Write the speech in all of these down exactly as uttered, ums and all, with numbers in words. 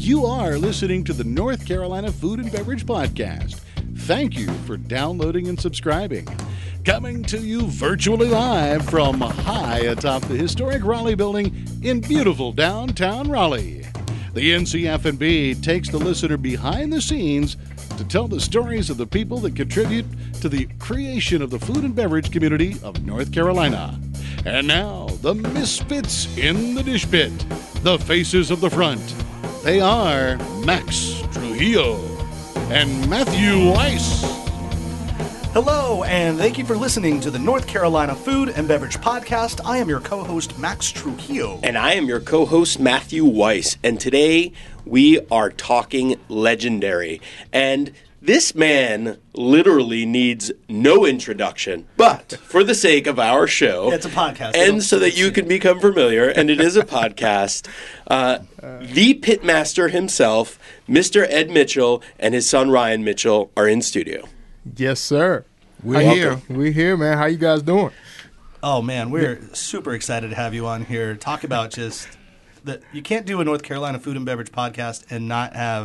You are listening to the North Carolina Food and Beverage Podcast. Thank you for downloading and subscribing. Coming to you virtually live from high atop the historic Raleigh building in beautiful downtown Raleigh. The N C F and B takes the listener behind the scenes to tell the stories of the people that contribute to the creation of the food and beverage community of North Carolina. And now, the misfits in the dish pit, the faces of the front. They are Max Trujillo and Matthew Weiss. Hello, and thank you for listening to the North Carolina Food and Beverage Podcast. I am your co-host, Max Trujillo. And I am your co-host, Matthew Weiss. And today, we are talking legendary. And this man literally needs no introduction, but for the sake of our show, yeah, it's a podcast, and so that you can become familiar, and it is a podcast, uh, the pitmaster himself, Mister Ed Mitchell, and his son Ryan Mitchell are in studio. Yes, sir. We're Welcome. here. We're here, man. How you guys doing? Oh, man, we're super excited to have you on here. Talk about just that you can't do a North Carolina Food and Beverage Podcast and not have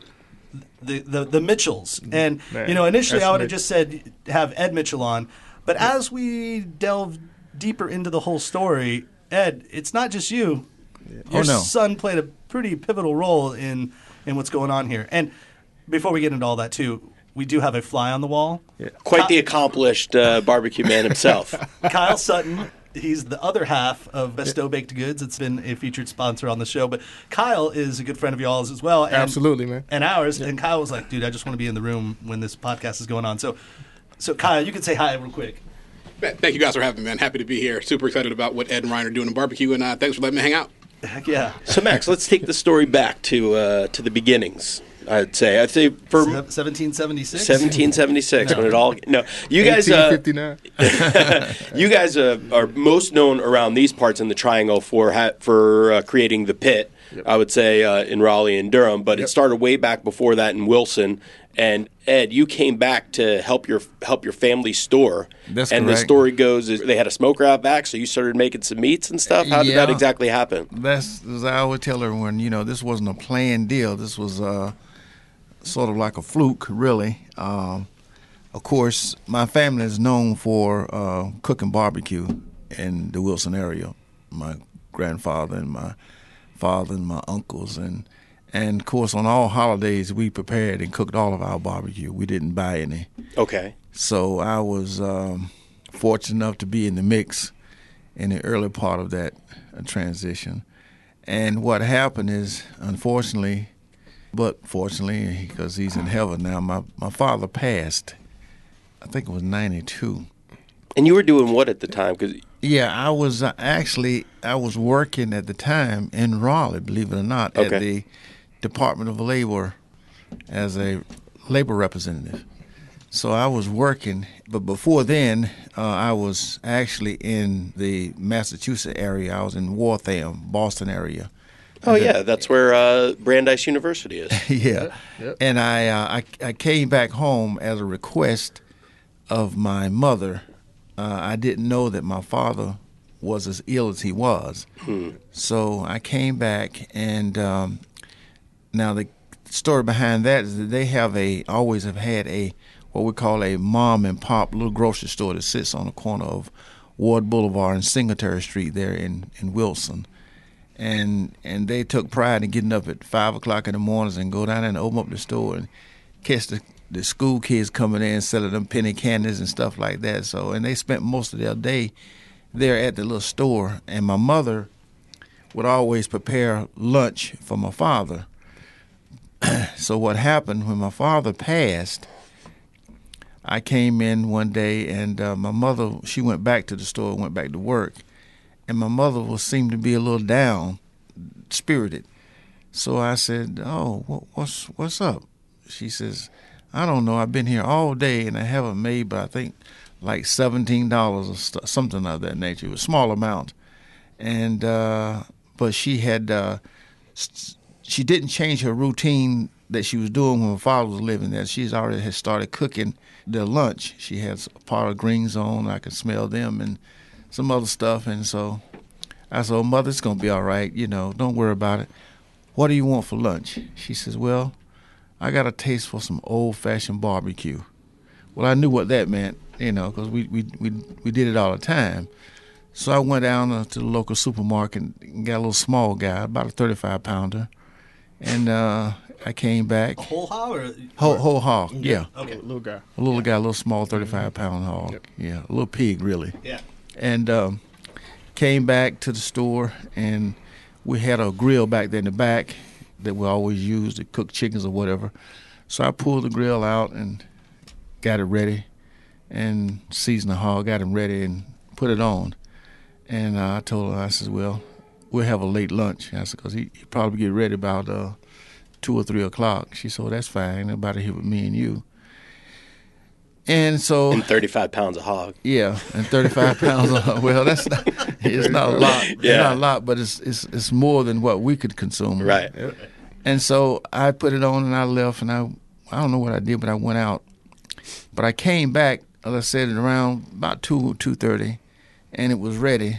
the the, the Mitchells. And, Man, you know, initially I would have Mitch. just said have Ed Mitchell on. But as we delve deeper into the whole story, Ed, it's not just you. Your Oh, no. son played a pretty pivotal role in, in what's going on here. And before we get into all that, too, we do have a fly on the wall. Yeah. Quite the accomplished uh, barbecue man himself. Kyle Sutton. He's the other half of Bestow Baked Goods. It's been a featured sponsor on the show. But Kyle is a good friend of y'all's as well. And, Absolutely, man. And ours. Yeah. And Kyle was like, dude, I just want to be in the room when this podcast is going on. So, so Kyle, you can say hi real quick. Thank you guys for having me, man. Happy to be here. Super excited about what Ed and Ryan are doing in barbecue, and uh, thanks for letting me hang out. Heck yeah. So, Max, let's take the story back to uh, to the beginnings. I'd say. I'd say for seventeen seventy-six. seventeen seventy-six No. when it all. No, you guys. eighteen Uh, fifty-nine. you guys uh, are most known around these parts in the Triangle for ha- for uh, creating the pit. Yep. I would say uh, in Raleigh and Durham, but Yep. it started way back before that in Wilson. And Ed, you came back to help your help your family store. That's and correct. the story goes is they had a smoker out back, so you started making some meats and stuff. How did Yeah. that exactly happen? That's as I always tell everyone. You know, this wasn't a planned deal. This was uh, sort of like a fluke, really. Um, of course, my family is known for uh, cooking barbecue in the Wilson area. My grandfather and my father and my uncles and. And, of course, on all holidays, we prepared and cooked all of our barbecue. We didn't buy any. Okay. So I was um, fortunate enough to be in the mix in the early part of that uh, transition. And what happened is, unfortunately, but fortunately, because he's in heaven now, my, my father passed, I think it was ninety-two. And you were doing what at the time? Because Yeah, I was uh, actually, I was working at the time in Raleigh, believe it or not, Okay. at the Department of Labor as a labor representative. So I was working, but before then, uh, I was actually in the Massachusetts area. I was in Waltham, Boston area. oh yeah, that's where uh, Brandeis University is. yeah. Yep. And I, uh, I I came back home as a request of my mother. Uh, I didn't know that my father was as ill as he was. Hmm. So I came back, and um, now the story behind that is that they have a always have had a what we call a mom and pop little grocery store that sits on the corner of Ward Boulevard and Singletary Street there in, in Wilson. And and they took pride in getting up at five o'clock in the mornings and go down there and open up the store and catch the, the school kids coming in selling them penny candies and stuff like that. So and they spent most of their day there at the little store. And my mother would always prepare lunch for my father. So what happened when my father passed, I came in one day and uh, my mother, she went back to the store, went back to work. And my mother was seemed to be a little down spirited. So I said, oh, what, what's what's up? She says, I don't know. I've been here all day and I haven't made, but I think like seventeen dollars or st- something of that nature. It was a small amount. And, uh, but she had, uh, st- she didn't change her routine that she was doing when my father was living there. She's already had started cooking their lunch. She has a pot of greens on. I could smell them and some other stuff. And so I said, oh, Mother, it's going to be all right. You know, don't worry about it. what do you want for lunch? She says, well, I got a taste for some old-fashioned barbecue. Well, I knew what that meant, you know, because we, we, we, we did it all the time. So I went down uh, to the local supermarket and got a little small guy, about a thirty-five pounder. And uh, I came back. A whole hog or Whole, whole hog, yeah. Okay. Little guy. A little guy, a little small thirty-five pound hog. Yep. Yeah, a little pig, really. Yeah. And um, came back to the store, and we had a grill back there in the back that we always use to cook chickens or whatever. So I pulled the grill out and got it ready and seasoned the hog, got him ready and put it on. And uh, I told her, I said, well, we'll have a late lunch. I said, because he, he probably get ready about uh, two or three o'clock. She said, well, that's fine. Nobody here with me and you. And so, And thirty-five pounds of hog. yeah, and thirty-five pounds of, well, that's not, it's not a lot. It's Yeah. not a lot, but it's, it's, it's more than what we could consume. Right. And so I put it on and I left, and I, I don't know what I did, but I went out. But I came back, as I said, at around about two, two thirty, and it was ready.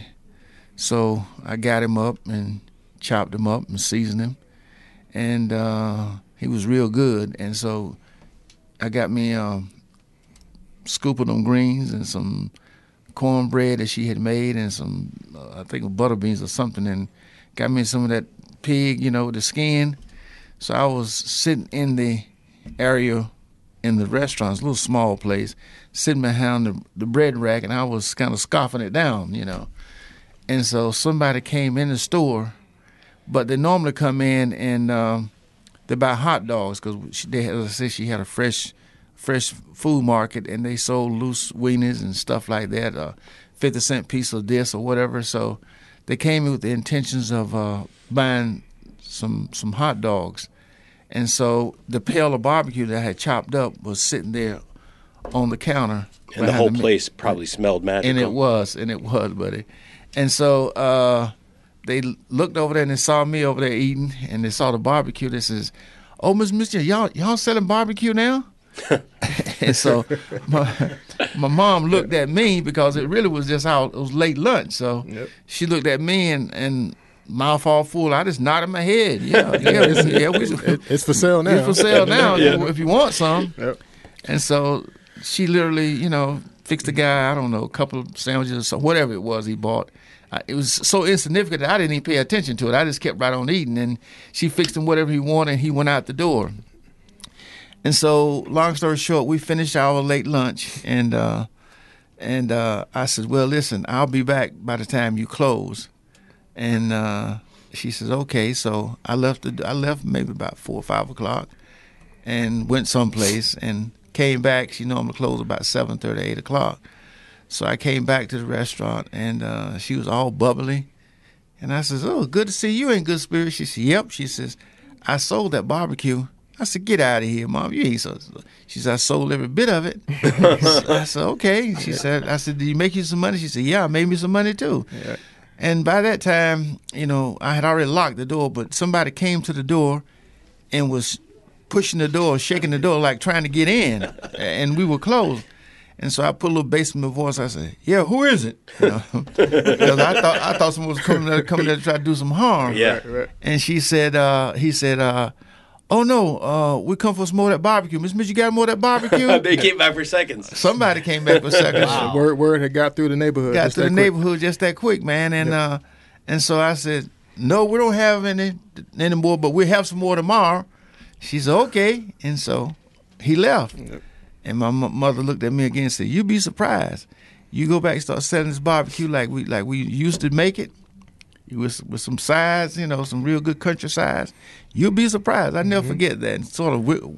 So I got him up and chopped him up and seasoned him, and uh, he was real good. And so I got me a scoop of them greens and some cornbread that she had made and some, uh, I think, butter beans or something, and got me some of that pig, you know, with the skin. So I was sitting in the area in the restaurant, it's a little small place, sitting behind the, the bread rack, and I was kind of scoffing it down, you know. And so somebody came in the store, but they normally come in and um, they buy hot dogs because they, as I said, she had a fresh, fresh food market, and they sold loose wieners and stuff like that, a fifty cent piece of this or whatever. So they came in with the intentions of uh, buying some some hot dogs. And so the pail of barbecue that I had chopped up was sitting there on the counter. And the behind whole me. place probably smelled magical. And it was, and it was, buddy. And so uh, they looked over there and they saw me over there eating, and they saw the barbecue. They says, "Oh, Miss Mister, y'all y'all selling barbecue now?" And so my, my mom looked at me because it really was just how it was late lunch. So Yep. she looked at me and, and mouth all full. I just nodded my head. Yeah, yeah, yeah. We, It, it's for sale now. it's for sale now if you want some. Yep. And so she literally, you know, fixed the guy, I don't know, a couple of sandwiches or so, whatever it was he bought. Uh, it was so insignificant that I didn't even pay attention to it. I just kept right on eating. And she fixed him whatever he wanted, and he went out the door. And so, long story short, we finished our late lunch, and uh, and uh, I said, well, listen, I'll be back by the time you close. And uh, she says, okay. So I left. The, I left maybe about four or five o'clock, and went someplace and came back. She normally closed about seven thirty, eight o'clock. So I came back to the restaurant, and uh, she was all bubbly. And I says, oh, good to see you in good spirits. She said, yep. She says, I sold that barbecue. I said, get out of here, Mom. You ain't so. She said, I sold every bit of it. I said, okay. She said, I said, did you make you some money? She said, yeah, I made me some money too. Yeah. And by that time, you know, I had already locked the door, but somebody came to the door and was pushing the door, shaking the door, like trying to get in, and we were closed. And so I put a little bass in my voice. I said, yeah, who is it? You know, because I thought I thought someone was coming there, coming there to try to do some harm. Yeah. Right, right. And she said, uh, he said, uh, oh, no, uh, we come for some more of that barbecue. Miss Mitch, you got more of that barbecue? They came back for seconds. Somebody came back for a second. The word word had got through the neighborhood. Got just to the that quick. neighborhood just that quick, man. And Yep. uh, and so I said, no, we don't have any anymore, but we'll have some more tomorrow. She said, okay. And so he left. Yep. And my m- mother looked at me again and said, you'd be surprised. You go back and start selling this barbecue like we like we used to make it, with, with some sides, you know, some real good country sides. You'll be surprised. I never forget that. And sort of wi-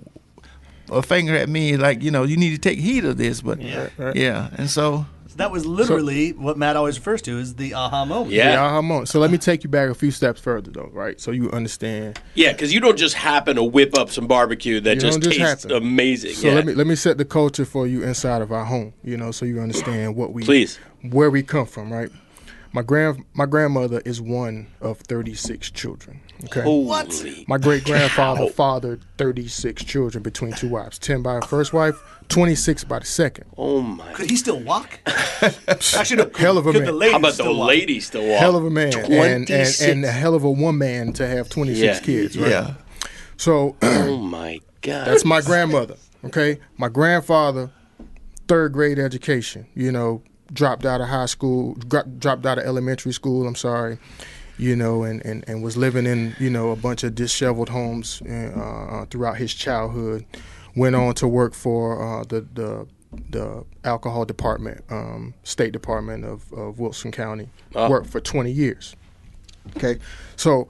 a finger at me like, you know, you need to take heed of this. But Yeah. Right. yeah. And so So that was literally what Matt always refers to as the aha moment. Yeah. Yeah, aha moment. So let me take you back a few steps further, though, right? So you understand. Yeah, because you don't just happen to whip up some barbecue that You just don't just tastes happen. amazing. So yeah. let me let me set the culture for you inside of our home, you know, so you understand what we Please. where we come from, right? My grand my grandmother is one of thirty-six children. Okay. Holy My great grandfather cow. fathered thirty-six children between two wives. ten by the first wife, twenty-six by the second. Oh my! Could he still walk? Actually, no. Hell of a could man. the lady How about the still walk? lady still walk? Hell of a man. And, and, twenty-six. and a hell of a woman to have twenty-six Yeah. kids, right? Yeah. So Oh my God! that's my grandmother. Okay. My grandfather, third grade education, you know, dropped out of high school, dro- dropped out of elementary school, I'm sorry, you know, and, and, and was living in, you know, a bunch of disheveled homes uh, throughout his childhood. Went on to work for uh, the, the the alcohol department, um, state department of, of Wilson County. Oh. Worked for twenty years. Okay. So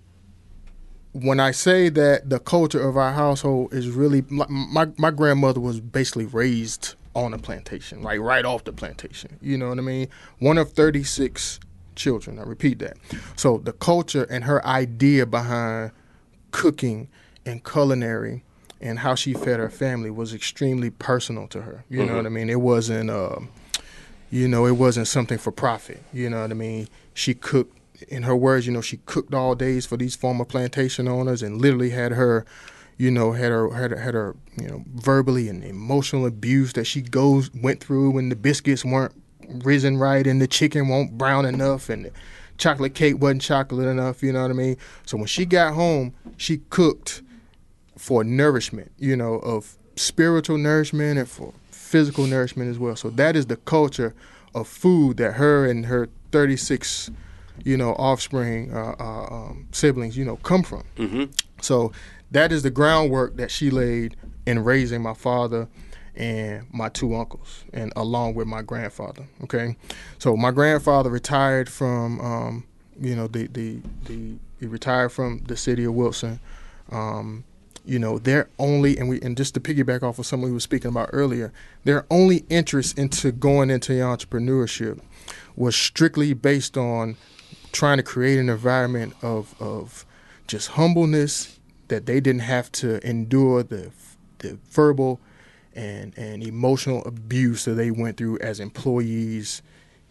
when I say that the culture of our household is really, my, my, my grandmother was basically raised on a plantation, like right off the plantation. You know what I mean? One of thirty-six children. I repeat that. So the culture and her idea behind cooking and culinary and how she fed her family was extremely personal to her. You know what I mean? It wasn't, uh, you know, it wasn't something for profit. You know what I mean? She cooked, in her words, you know, she cooked all days for these former plantation owners and literally had her, you know, had her, had her, had her, you know, verbally and emotional abuse that she goes went through when the biscuits weren't risen right and the chicken weren't brown enough and the chocolate cake wasn't chocolate enough. You know what I mean? So when she got home, she cooked for nourishment, you know, of spiritual nourishment and for physical nourishment as well. So that is the culture of food that her and her thirty-six, you know, offspring, uh, uh, um, siblings, you know, come from. Mm-hmm. So that is the groundwork that she laid in raising my father and my two uncles, and along with my grandfather. Okay, so my grandfather retired from, um, you know, the the the he retired from the city of Wilson. Um, you know, their only and we and just to piggyback off of something we were speaking about earlier, their only interest into going into entrepreneurship was strictly based on trying to create an environment of of just humbleness, that they didn't have to endure the the verbal and and emotional abuse that they went through as employees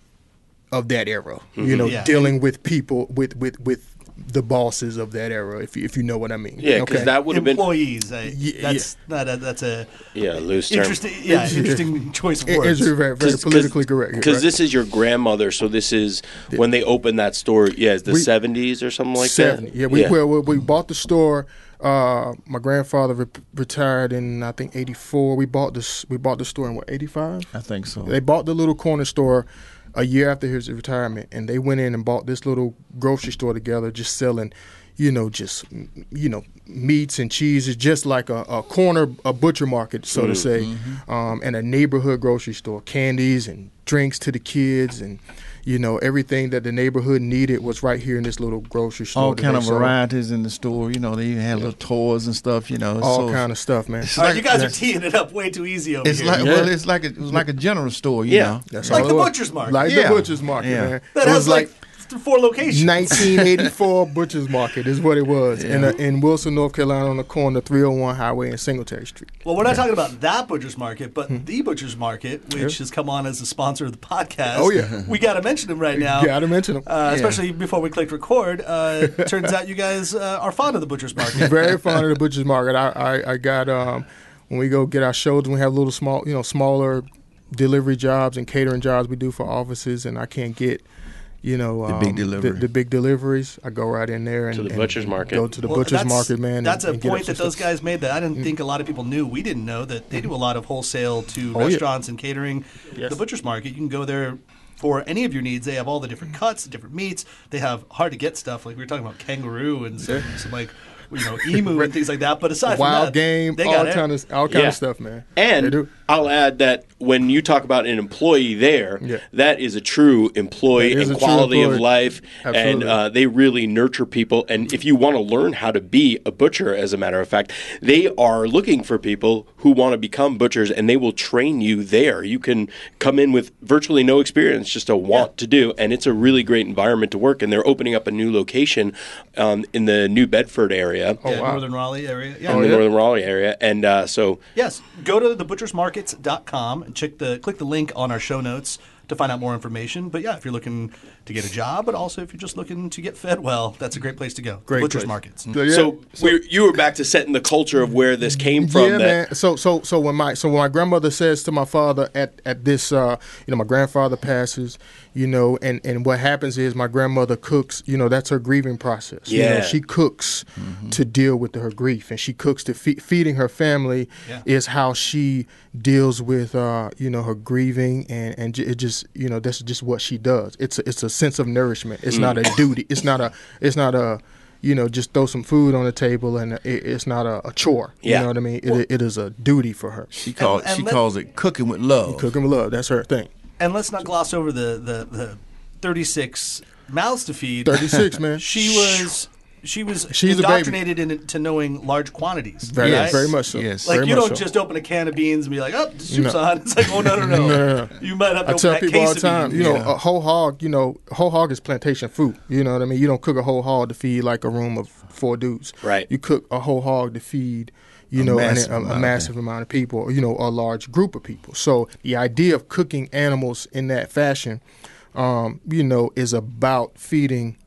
of that era. You know, Yeah. dealing with people with with with the bosses of that era, if you, if you know what I mean. Yeah, because Okay. that would have been Employees. I, Yeah, that's not a, that's a yeah loose term. interesting. Yeah, It's- interesting choice of It- words. it's very, very politically correct. Because right? this is your grandmother, so this is when they opened that store. Yeah, it's the We- seventies or something like seventy. that. Yeah, we Well, we, we bought the store. Uh, my grandfather re- retired in I think eighty-four. We bought this. We bought the store in what eighty-five. I think so. They bought the little corner store a year after his retirement, and they went in and bought this little grocery store together, just selling, you know, just you know, meats and cheeses, just like a, a corner, a butcher market, so to say, um, and a neighborhood grocery store, candies and drinks to the kids, and you know, everything that the neighborhood needed was right here in this little grocery store. All that kind they of sold. varieties in the store. You know, they even had little toys and stuff. You know, all so kind of stuff, man. It's All right, like- you guys are that's- teeing it up way too easy over It's here. like Yeah. well, it's like a, it was like a general store. You Yeah. know, That's Like all the it was. butcher's market. Like Yeah. the butcher's market, Yeah. man. that it has was like like four locations. nineteen eighty-four Butcher's Market is what it was in Yeah. a, in Wilson, North Carolina, on the corner of three oh one Highway and Singletary Street. Well, we're not talking about that butcher's market, but the butcher's market, which has come on as a sponsor of the podcast. Oh, yeah. we got to mention him right now. Got to mention them. Uh, especially before we clicked record. Uh, turns out you guys uh, are fond of the butcher's market. Very fond of the Butcher's Market. I I, I got um, when we go get our shows, we have little small, you know, smaller delivery jobs and catering jobs we do for offices, and I can't get. You know, The um, big delivery. The, the big deliveries. I go right in there and To the and butcher's market. Go to the Well, butcher's that's- market, man. That's and, a and get point up that some those stuff. guys made that I didn't think a lot of people knew. We didn't know that they do a lot of wholesale to Oh, yeah. restaurants and catering. Yes. The butcher's market, you can go there for any of your needs. They have all the different cuts, the different meats. They have hard to get stuff like we were talking about kangaroo and some, some like you know emu and things like that. But aside Wild from that, game, they all got it. kind of all kind Yeah. of stuff, man. And They do. I'll add that when you talk about an employee there, Yeah. that is a true employee That is and a true quality of employee. life, and Absolutely. uh, they really nurture people. And if you want to learn how to be a butcher, as a matter of fact, they are looking for people who want to become butchers, and they will train you there. You can come in with virtually no experience, just a want to do, and it's a really great environment to work. And they're opening up a new location um, in the New Bedford area, Yeah, wow. Northern Raleigh area. Yeah. in the yeah? Northern Raleigh area, and uh, so Yes, go to the butchers markets dot com and check the click the link on our show notes to find out more information. But yeah, if you're looking to get a job, but also if you're just looking to get fed well, that's a great place to go. Great Butcher's place. Markets. So, yeah, So, we're, you were back to setting the culture of where this came from. yeah, that, man. So, so, so when my so when my grandmother says to my father at at this, uh, you know, my grandfather passes, you know, and and what happens is my grandmother cooks. You know, that's her grieving process. You know, Yeah. she cooks to deal with her grief, and she cooks to fe- feeding her family Yeah. is how she deals with, uh, you know, her grieving, and and j- it just, you know, that's just what she does. It's a, it's a sense of nourishment. It's not a duty. It's not a. It's not a. You know, just throw some food on the table, and it, it's not a, a chore. Yeah. You know what I mean? It, it is a duty for her. She calls and she let- calls it cooking with love. Cooking with love. That's her thing. And let's not gloss over the, the, the thirty-six mouths to feed. thirty-six, man. She was she was She's a baby. indoctrinated into knowing large quantities. Very, right? very much so. Yes. Like Very you much don't so. just open a can of beans and be like, "Oh, the soup's No. on." It's like, "Oh no, no, no!" No, no, no. You might have to I open tell that people all case the of time, beans. you know, Yeah. a whole hog, you know, whole hog is plantation food. You know what I mean? You don't cook a whole hog to feed like a room of four dudes. Right. You cook a whole hog to feed, you A know, an- massive a, amount a of massive people. amount of people, or, you know, a large group of people. So the idea of cooking animals in that fashion, um, you know, is about feeding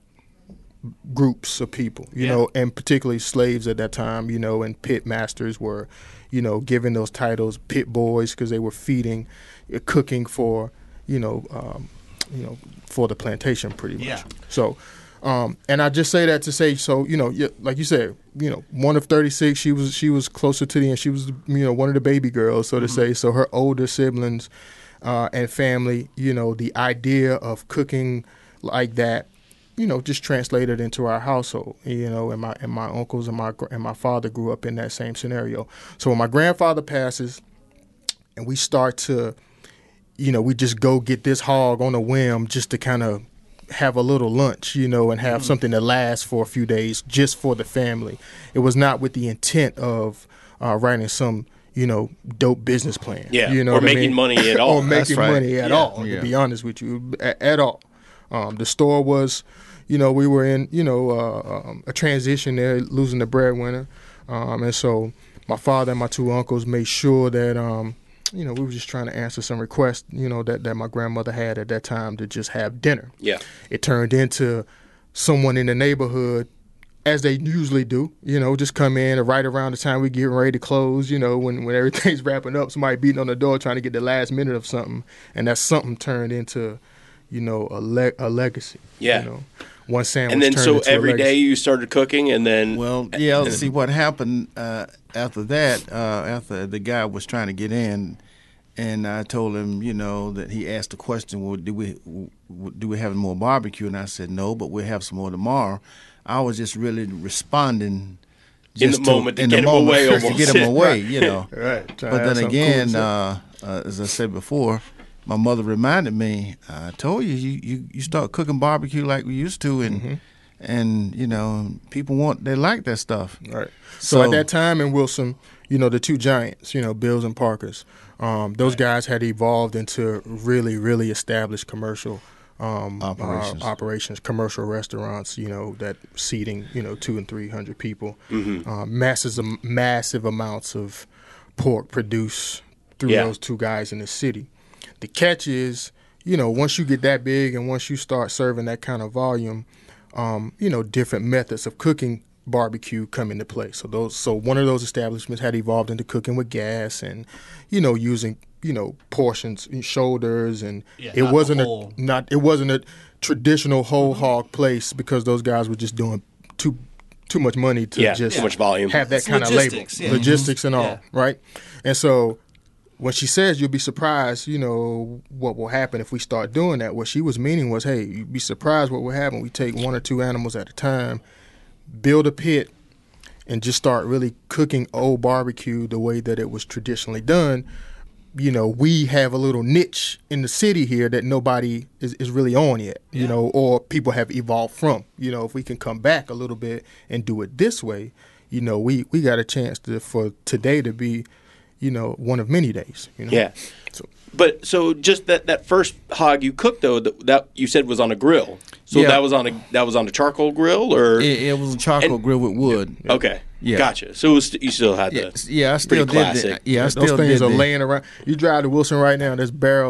groups of people, you Yeah. know, and particularly slaves at that time, you know, and pit masters were, you know, given those titles, pit boys, because they were feeding, uh, cooking for, you know, um, you know, for the plantation, pretty much. Yeah. So, um, and I just say that to say, so you know, yeah, like you said, you know, one of thirty-six, she was she was closer to the end. She was, you know, one of the baby girls, so to say. So her older siblings uh, and family, you know, the idea of cooking like that, you know, just translated into our household, you know, and my and my uncles and my gr- and my father grew up in that same scenario. So when my grandfather passes, and we start to, you know, we just go get this hog on a whim just to kind of have a little lunch, you know, and have something that lasts for a few days just for the family. It was not with the intent of uh, writing some, you know, dope business plan. Yeah, you know or what I making mean? money at all. or making right. money at Yeah. all. Yeah. To be honest with you, at, at all. Um, the store was, you know, we were in, you know, uh, um, a transition there, losing the breadwinner, um, and so my father and my two uncles made sure that, um, you know, we were just trying to answer some requests, you know, that, that my grandmother had at that time to just have dinner. Yeah. It turned into someone in the neighborhood, as they usually do, you know, just come in and right around the time we get ready to close, you know, when, when everything's wrapping up, somebody beating on the door trying to get the last minute of something, and that something turned into, you know, a le- a legacy. Yeah. You know, one sandwich. And then turned so into a every day legacy. you started cooking, and then Well, yeah. See what happened uh, after that. Uh, after the guy was trying to get in, and I told him, you know, that he asked the question, "Well, do we do we have more barbecue?" And I said, "No, but we'll have some more tomorrow." I was just really responding In just the moment to in get the him moment, away just to almost. get him away, you know. Right. Trying to But have then something again, cool to say. uh, uh, as I said before, my mother reminded me. I told you, you, you, you start cooking barbecue like we used to, and Mm-hmm. and you know, people want they like that stuff. Right. So, So- at that time in Wilson, you know, the two giants, you know, Bills and Parkers, um, those guys had evolved into really, really established commercial um, Operations. uh, operations, commercial restaurants, you know, that seating, you know, two and three hundred people, um, massive, massive amounts of pork produced through Yeah. those two guys in the city. The catch is, you know, once you get that big and once you start serving that kind of volume, um, you know, different methods of cooking barbecue come into play. So those, so one of those establishments had evolved into cooking with gas and, you know, using, you know, portions, shoulders, and Yeah, it not the wasn't whole- a not it wasn't a traditional whole hog place because those guys were just doing too too much money to Yeah, just too much volume. have that It's kind of label, logistics, yeah. logistics and all, Yeah. right? And so when she says you'll be surprised, you know, what will happen if we start doing that. What she was meaning was, hey, you'd be surprised what will happen. We take one or two animals at a time, build a pit, and just start really cooking old barbecue the way that it was traditionally done. You know, we have a little niche in the city here that nobody is, is really on yet, you Yeah. know, or people have evolved from. You know, if we can come back a little bit and do it this way, you know, we, we got a chance to, for today to be, you know, one of many days. You know? Yeah. So, But so just that, that first hog you cooked though, that, that you said was on a grill. So Yeah. that was on a that was on a charcoal grill or It, it was a charcoal And- grill with wood. okay, Yeah. gotcha. So it was, you still had Yeah, the yeah, I still pretty did classic. that. Yeah, I those still things did are the- laying around. You drive to Wilson right now, there's barrels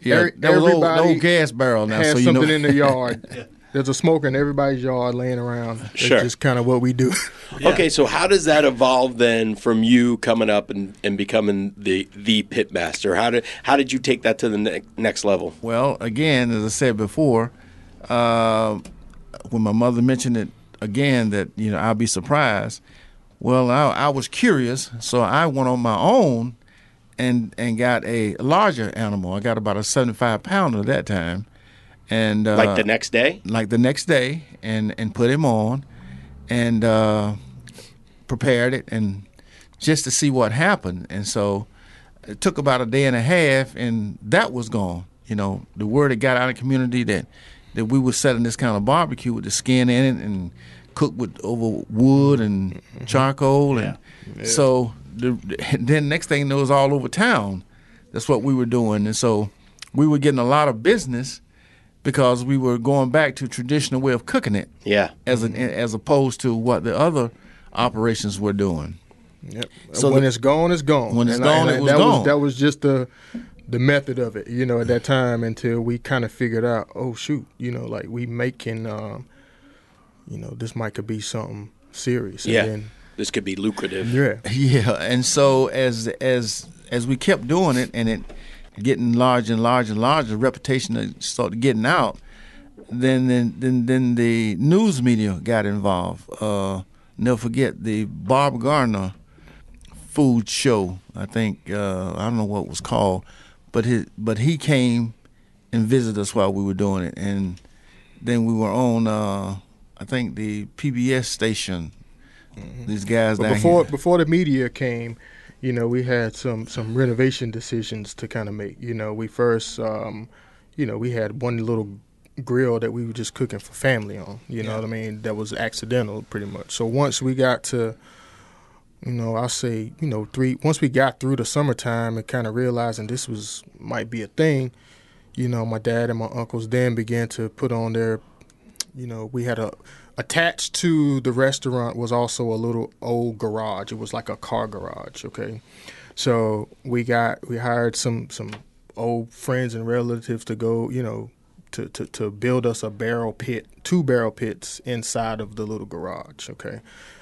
Yeah, Every- that was old, everybody old gas barrel now. has So you something know, in the yard. There's a smoker in everybody's yard laying around. It's Sure. just kind of what we do. Okay, so how does that evolve then from you coming up and, and becoming the the pit master? How did how did you take that to the ne- next level? well, again, as I said before, uh, when my mother mentioned it again, that you know I'll be surprised. Well, I, I was curious, so I went on my own and and got a larger animal. I got about a seventy-five pounder at that time, and uh, Like the next day? like the next day, and and put him on, and uh, prepared it, and just to see what happened. And so it took about a day and a half, and that was gone. You know, the word had got out in the community that that we were setting this kind of barbecue with the skin in it and cooked with over wood and charcoal, and so the, then next thing you know, it was all over town. That's what we were doing, and so we were getting a lot of business because we were going back to traditional way of cooking it, Yeah. as an, as opposed to what the other operations were doing. Yep. So when the- it's gone, it's gone. When it's And I- gone, and it was that gone. Was, that was just the the method of it, you know, at that time until we kind of figured out, oh shoot, you know, like we making, um, you know, this might could be something serious. And Yeah. then, This could be lucrative. yeah. Yeah, and so as as as we kept doing it, and it getting larger and larger and larger, the reputation started getting out. Then then then, then the news media got involved. Uh, never forget the Bob Gardner food show. I think uh, I don't know what it was called, but his, but he came and visited us while we were doing it, and then we were on uh, I think the P B S station. These guys But down before here. before the media came, you know, we had some some renovation decisions to kind of make. You know, we first, um, you know, we had one little grill that we were just cooking for family on. You know what I mean? That was accidental, pretty much. So once we got to, you know, I'll say, you know, three. Once we got through the summertime and kind of realizing this was might be a thing, you know, my dad and my uncles then began to put on their, you know, we had a. Attached to the restaurant was also a little old garage. It was like a car garage, okay? So we got we hired some some old friends and relatives to go, you know, to, to, to build us a barrel pit, two barrel pits inside of the little garage, okay?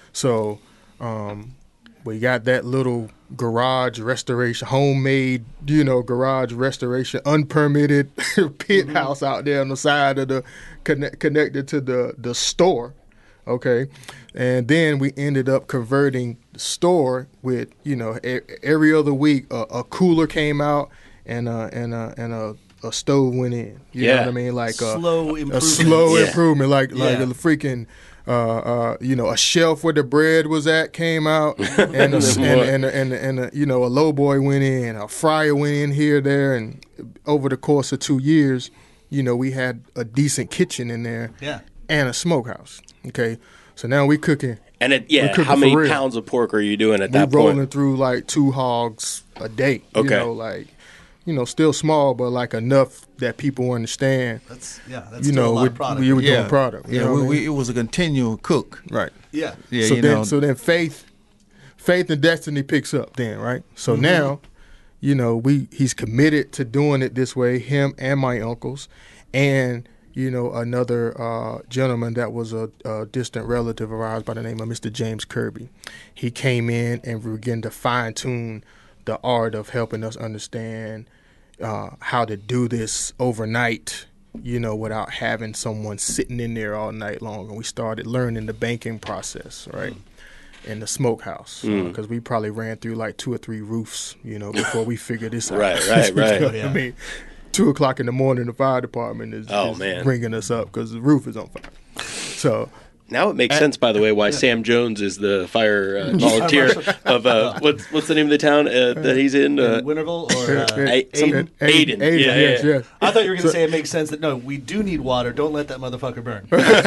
So um, we got that little garage restoration, homemade, you know, garage restoration, unpermitted pit house out there on the side of the connect, connected to the the store, okay, and then we ended up converting the store with, you know, e- every other week a, a cooler came out and a, and a, and a, a stove went in. You know Yeah. what I mean? Like a, Slow a improvement. slow Yeah. improvement, like like Yeah. a freaking. Uh, uh, you know, a shelf where the bread was at came out, and a, and and, and, and, and a, you know, a low boy went in, a fryer went in here, there, and over the course of two years, you know, we had a decent kitchen in there, Yeah. and a smokehouse. Okay, so now we cooking, And it, We're yeah, cooking how for many real. pounds of pork are you doing at we that rolling point? through like two hogs a day. You Okay. know, like, you know, still small, but like enough that people understand. That's yeah. That's You still know, a lot we, of product. we were yeah, doing product. You yeah, know we, what I we, mean? it was a continual cook. Right. yeah. Yeah, so you then, know. so then faith, faith and destiny picks up. Then, right? So Mm-hmm. now, you know, we he's committed to doing it this way. Him and my uncles, and you know, another uh, gentleman that was a, a distant relative of ours by the name of Mister James Kirby. He came in and began to fine tune the art of helping us understand uh, how to do this overnight, you know, without having someone sitting in there all night long. And we started learning the banking process, right, in the smokehouse, because we probably ran through like two or three roofs, you know, before we figured this out. Right, right, You know right. what Yeah. I mean, two o'clock in the morning, the fire department is, Oh, is man. bringing us up because the roof is on fire. So Now it makes sense, by the way, why Sam Jones is the fire uh, volunteer of uh, what's what's the name of the town uh, that he's in? In Uh, Winterville or uh, A- some- Aiden? Aiden. Aiden, Yeah, yes, yeah. yes. I thought you were going to So- say it makes sense that no, we do need water. Don't let that motherfucker burn.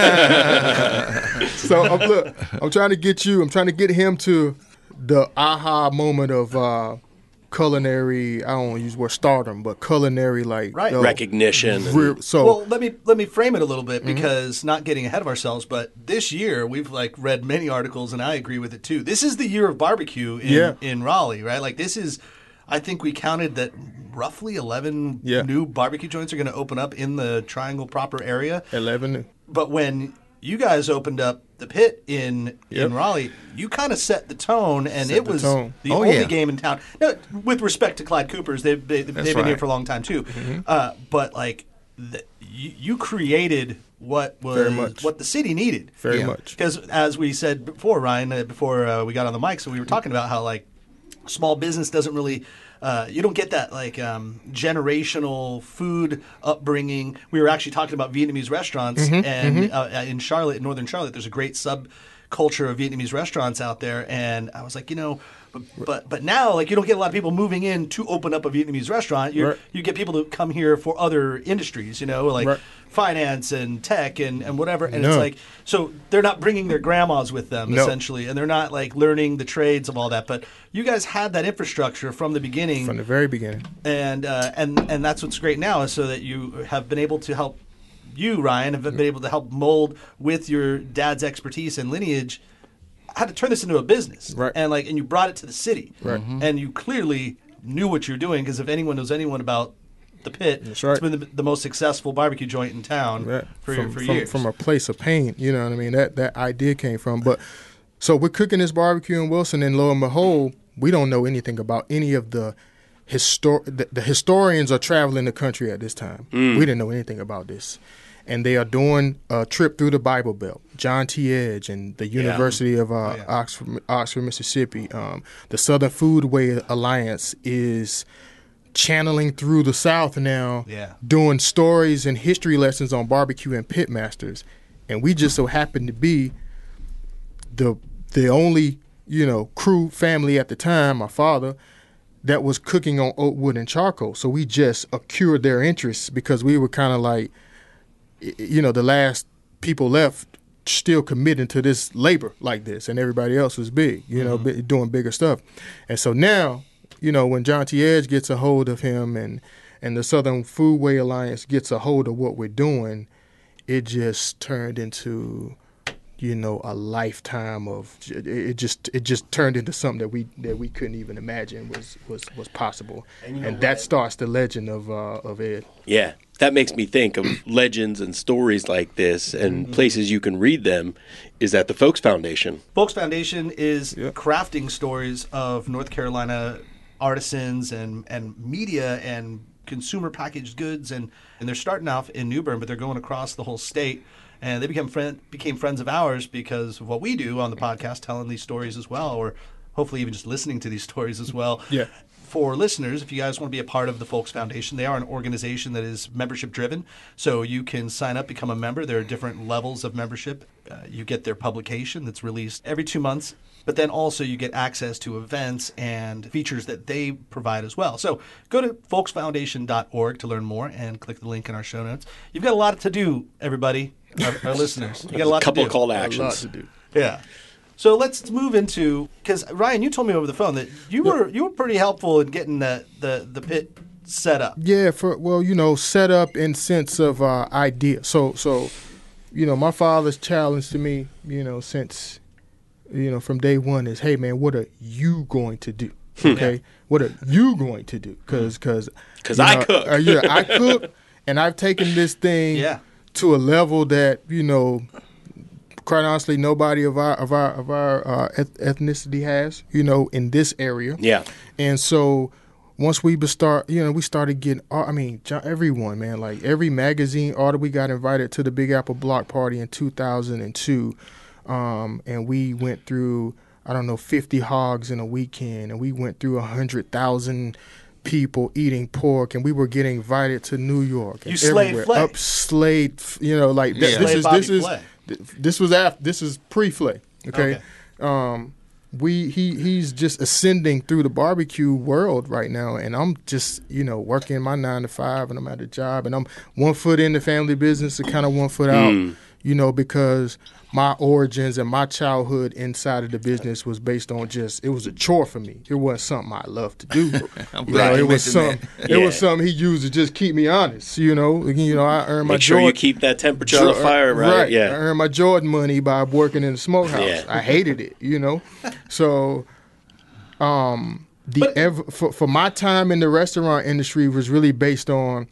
So I'm, look, I'm trying to get you. I'm trying to get him to the aha moment of uh, culinary. I don't want to use the word stardom, but culinary like Right. yo, Recognition and- re- so Well, let me let me frame it a little bit Mm-hmm. because not getting ahead of ourselves, but this year we've like read many articles and I agree with it too. This is the year of barbecue in, Yeah. in Raleigh, right? Like this is I think we counted that roughly eleven Yeah. new barbecue joints are going to open up in the Triangle proper area. eleven. But when you guys opened up the Pit in Yep. in Raleigh, you kind of set the tone, and Set it the was tone. the Oh, only yeah. game in town. No, with respect to Clyde Coopers, they've they, they've been here right. for a long time too. Mm-hmm. Uh, but like, the, you, you created what was Very much. what the city needed. Very Yeah. much. Because as we said before, Ryan, uh, before uh, we got on the mic, so we were talking about how like small business doesn't really. Uh, you don't get that like um, generational food upbringing. We were actually talking about Vietnamese restaurants, Mm-hmm, and uh, in Charlotte, in northern Charlotte, there's a great subculture of Vietnamese restaurants out there. And I was like, you know, but but, but now like you don't get a lot of people moving in to open up a Vietnamese restaurant. You Right. you get people to come here for other industries, you know, like Right. finance and tech and, and whatever. And No. it's like so they're not bringing their grandmas with them No. essentially, and they're not like learning the trades of all that. But you guys had that infrastructure from the beginning, From the very beginning. and uh, and and that's what's great now is so that you have been able to help you, Ryan, have been able to help mold with your dad's expertise and lineage how to turn this into a business, Right. and like and you brought it to the city, Right. and you clearly knew what you're doing because if anyone knows anyone about the Pit, That's right. it's been the, the most successful barbecue joint in town Right. for from, for from, years. from a place of pain, you know what I mean? That that idea came from. But so we're cooking this barbecue in Wilson, and lo and behold, we don't know anything about any of the histor- the, the historians are traveling the country at this time. We didn't know anything about this. And they are doing a trip through the Bible Belt. John T. Edge and the University of uh, Oh, yeah. Oxford, Oxford, Mississippi. Um, the Southern Foodway Alliance is channeling through the South now, Yeah. doing stories and history lessons on barbecue and pit masters, and we just so happened to be the the only you know crew family at the time, my father, that was cooking on oak wood and charcoal. So we just accrued their interests because we were kind of like, y- you know, the last people left still committing to this labor like this, and everybody else was big, you know, bi- doing bigger stuff. And so now, you know, when John T. Edge gets a hold of him and and the Southern Foodway Alliance gets a hold of what we're doing, it just turned into, you know, a lifetime of it it just it just turned into something that we that we couldn't even imagine was was, was possible. And, that starts the legend of uh, of Ed. Yeah, that makes me think of legends and stories like this and places you can read them is at the Folks Foundation. Folks Foundation is Yeah. crafting stories of North Carolina artisans and, and media and consumer packaged goods, and, and they're starting off in New Bern, but they're going across the whole state. And they become friend, became friends of ours because of what we do on the podcast, telling these stories as well, or hopefully even just listening to these stories as well. Yeah. For listeners, if you guys want to be a part of the Folks Foundation, they are an organization that is membership driven. So you can sign up, become a member. There are different levels of membership. Uh, you get their publication that's released every two months, but then also you get access to events and features that they provide as well. So go to folks foundation dot org to learn more and click the link in our show notes. You've got a lot to do, everybody, our, our listeners. You got a lot Couple to do. call to A lot actions. to do. Yeah. So let's move into because Ryan, you told me over the phone that you were you were pretty helpful in getting the the, the pit set up. Yeah, for well, you know, set up in sense of uh, idea. So, so, you know, my father's challenge to me, you know, since, you know, from day one is, hey, man, what are you going to do? Okay, what are you going to do? Because, because, 'Cause I cook. Uh, yeah, I cook, and I've taken this thing Yeah. to a level that you know, quite honestly, nobody of our of our of our uh, eth- ethnicity has, you know, in this area. Yeah. And so once we be start, you know, we started getting, I mean, jo- everyone, man, like every magazine article, we got invited to the Big Apple Block Party in two thousand two. Um, and we went through, I don't know, fifty hogs in a weekend. And we went through one hundred thousand people eating pork. And we were getting invited to New York. And You slayed everywhere. Flay. Up slayed, you know, like th- Yeah. this Slayed is, Bobby this is, Flay. th- this was after, this is pre-Flay. Okay. Okay. Um, we he he's just ascending through the barbecue world right now, and I'm just you know working my nine to five, and I'm at a job, and I'm one foot in the family business and kind of one foot out, you know, because my origins and my childhood inside of the business was based on just it was a chore for me. It wasn't something I loved to do. I'm You glad know, you it was mentioned something. that. It Yeah. was something he used to just keep me honest. You know, you know, I earned my Make sure you George- keep that temperature on the Dro- fire, right? I Yeah. earned my Jordan money by working in the smokehouse. Yeah. I hated it, you know. So, um, the But- ever for, for my time in the restaurant industry was really based on,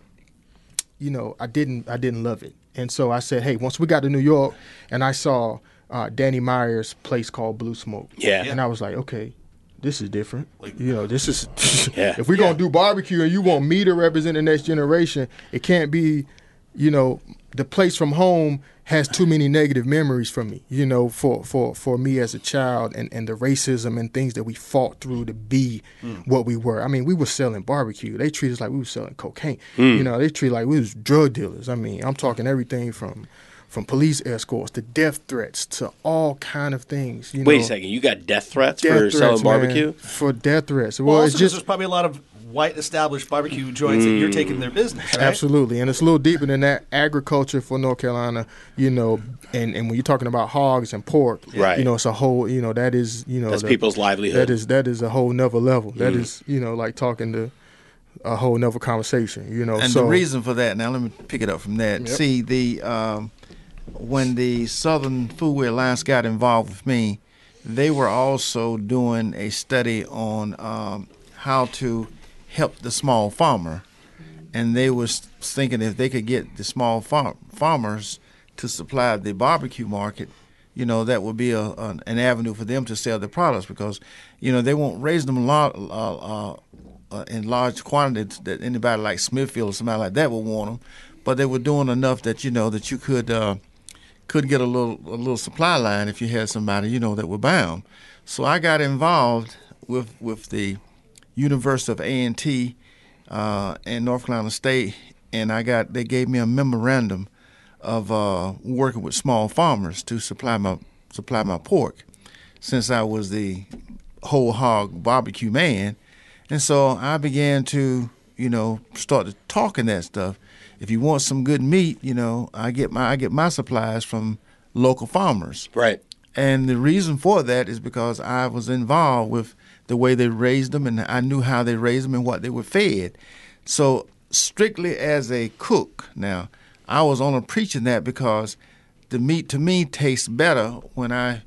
you know, I didn't I didn't love it, and so I said, hey, once we got to New York, and I saw uh, Danny Meyer's place called Blue Smoke, Yeah. and I was like, okay, this is different. You know, this is Yeah. if we're gonna do barbecue and you want me to represent the next generation, it can't be, you know, the place from home has too many negative memories for me, you know, for, for, for me as a child, and, and the racism and things that we fought through to be mm. what we were. I mean, we were selling barbecue. They treated us like we were selling cocaine. Mm. You know, they treated like we was drug dealers. I mean, I'm talking everything from from police escorts to death threats to all kind of things. You Wait know, a second, you got death threats death for threats, selling barbecue? man, for death threats. Well, Well, also it's 'cause just there's probably a lot of white established barbecue joints that you're taking their business, right? absolutely, and it's a little deeper than that. Agriculture for North Carolina, you know, and, and when you're talking about hogs and pork, Right. you know, it's a whole, you know, that is, you know, That's the- people's livelihood. That is that is a whole nother level. That is, you know, like talking to a whole nother conversation. You know, And so the reason for that, now let me pick it up from that. Yep. See, the um, when the Southern Foodway Alliance got involved with me, they were also doing a study on um, how to help the small farmer, and they was thinking if they could get the small farm, farmers to supply the barbecue market, you know, that would be a, a an avenue for them to sell their products, because, you know, they won't raise them a lot. Uh, uh, Uh, in large quantities that anybody like Smithfield or somebody like that would want them, but they were doing enough that, you know, that you could uh, could get a little a little supply line if you had somebody, you know, that would buy them. So I got involved with with the University of A and T uh, and North Carolina State, and I got they gave me a memorandum of uh, working with small farmers to supply my supply my pork, since I was the whole hog barbecue man. And so I began to, you know, start to talking that stuff. If you want some good meat, you know, I get my I get my supplies from local farmers. Right. And the reason for that is because I was involved with the way they raised them, and I knew how they raised them and what they were fed. So strictly as a cook, now, I was only preaching that because the meat to me tastes better when I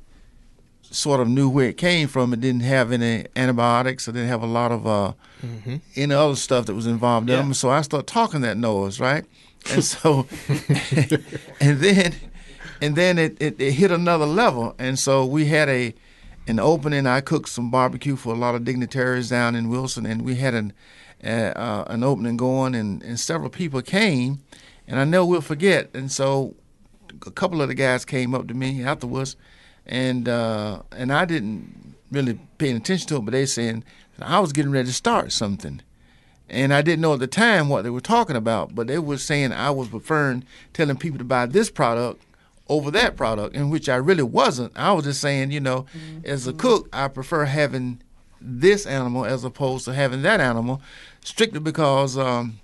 sort of knew where it came from. It didn't have any antibiotics. It didn't have a lot of uh, mm-hmm. any other stuff that was involved in Yeah. them. So I started talking that noise, right? And so, and then, and then it, it, it hit another level. And so we had a an opening. I cooked some barbecue for a lot of dignitaries down in Wilson, and we had an uh, uh, an opening going, and, and several people came, and I never will forget. And so a couple of the guys came up to me afterwards, and uh, and I didn't really pay attention to it, but they saying that I was getting ready to start something. And I didn't know at the time what they were talking about, but they were saying I was preferring telling people to buy this product over that product, in which I really wasn't. I was just saying, you know, mm-hmm. as a cook, I prefer having this animal as opposed to having that animal, strictly because um,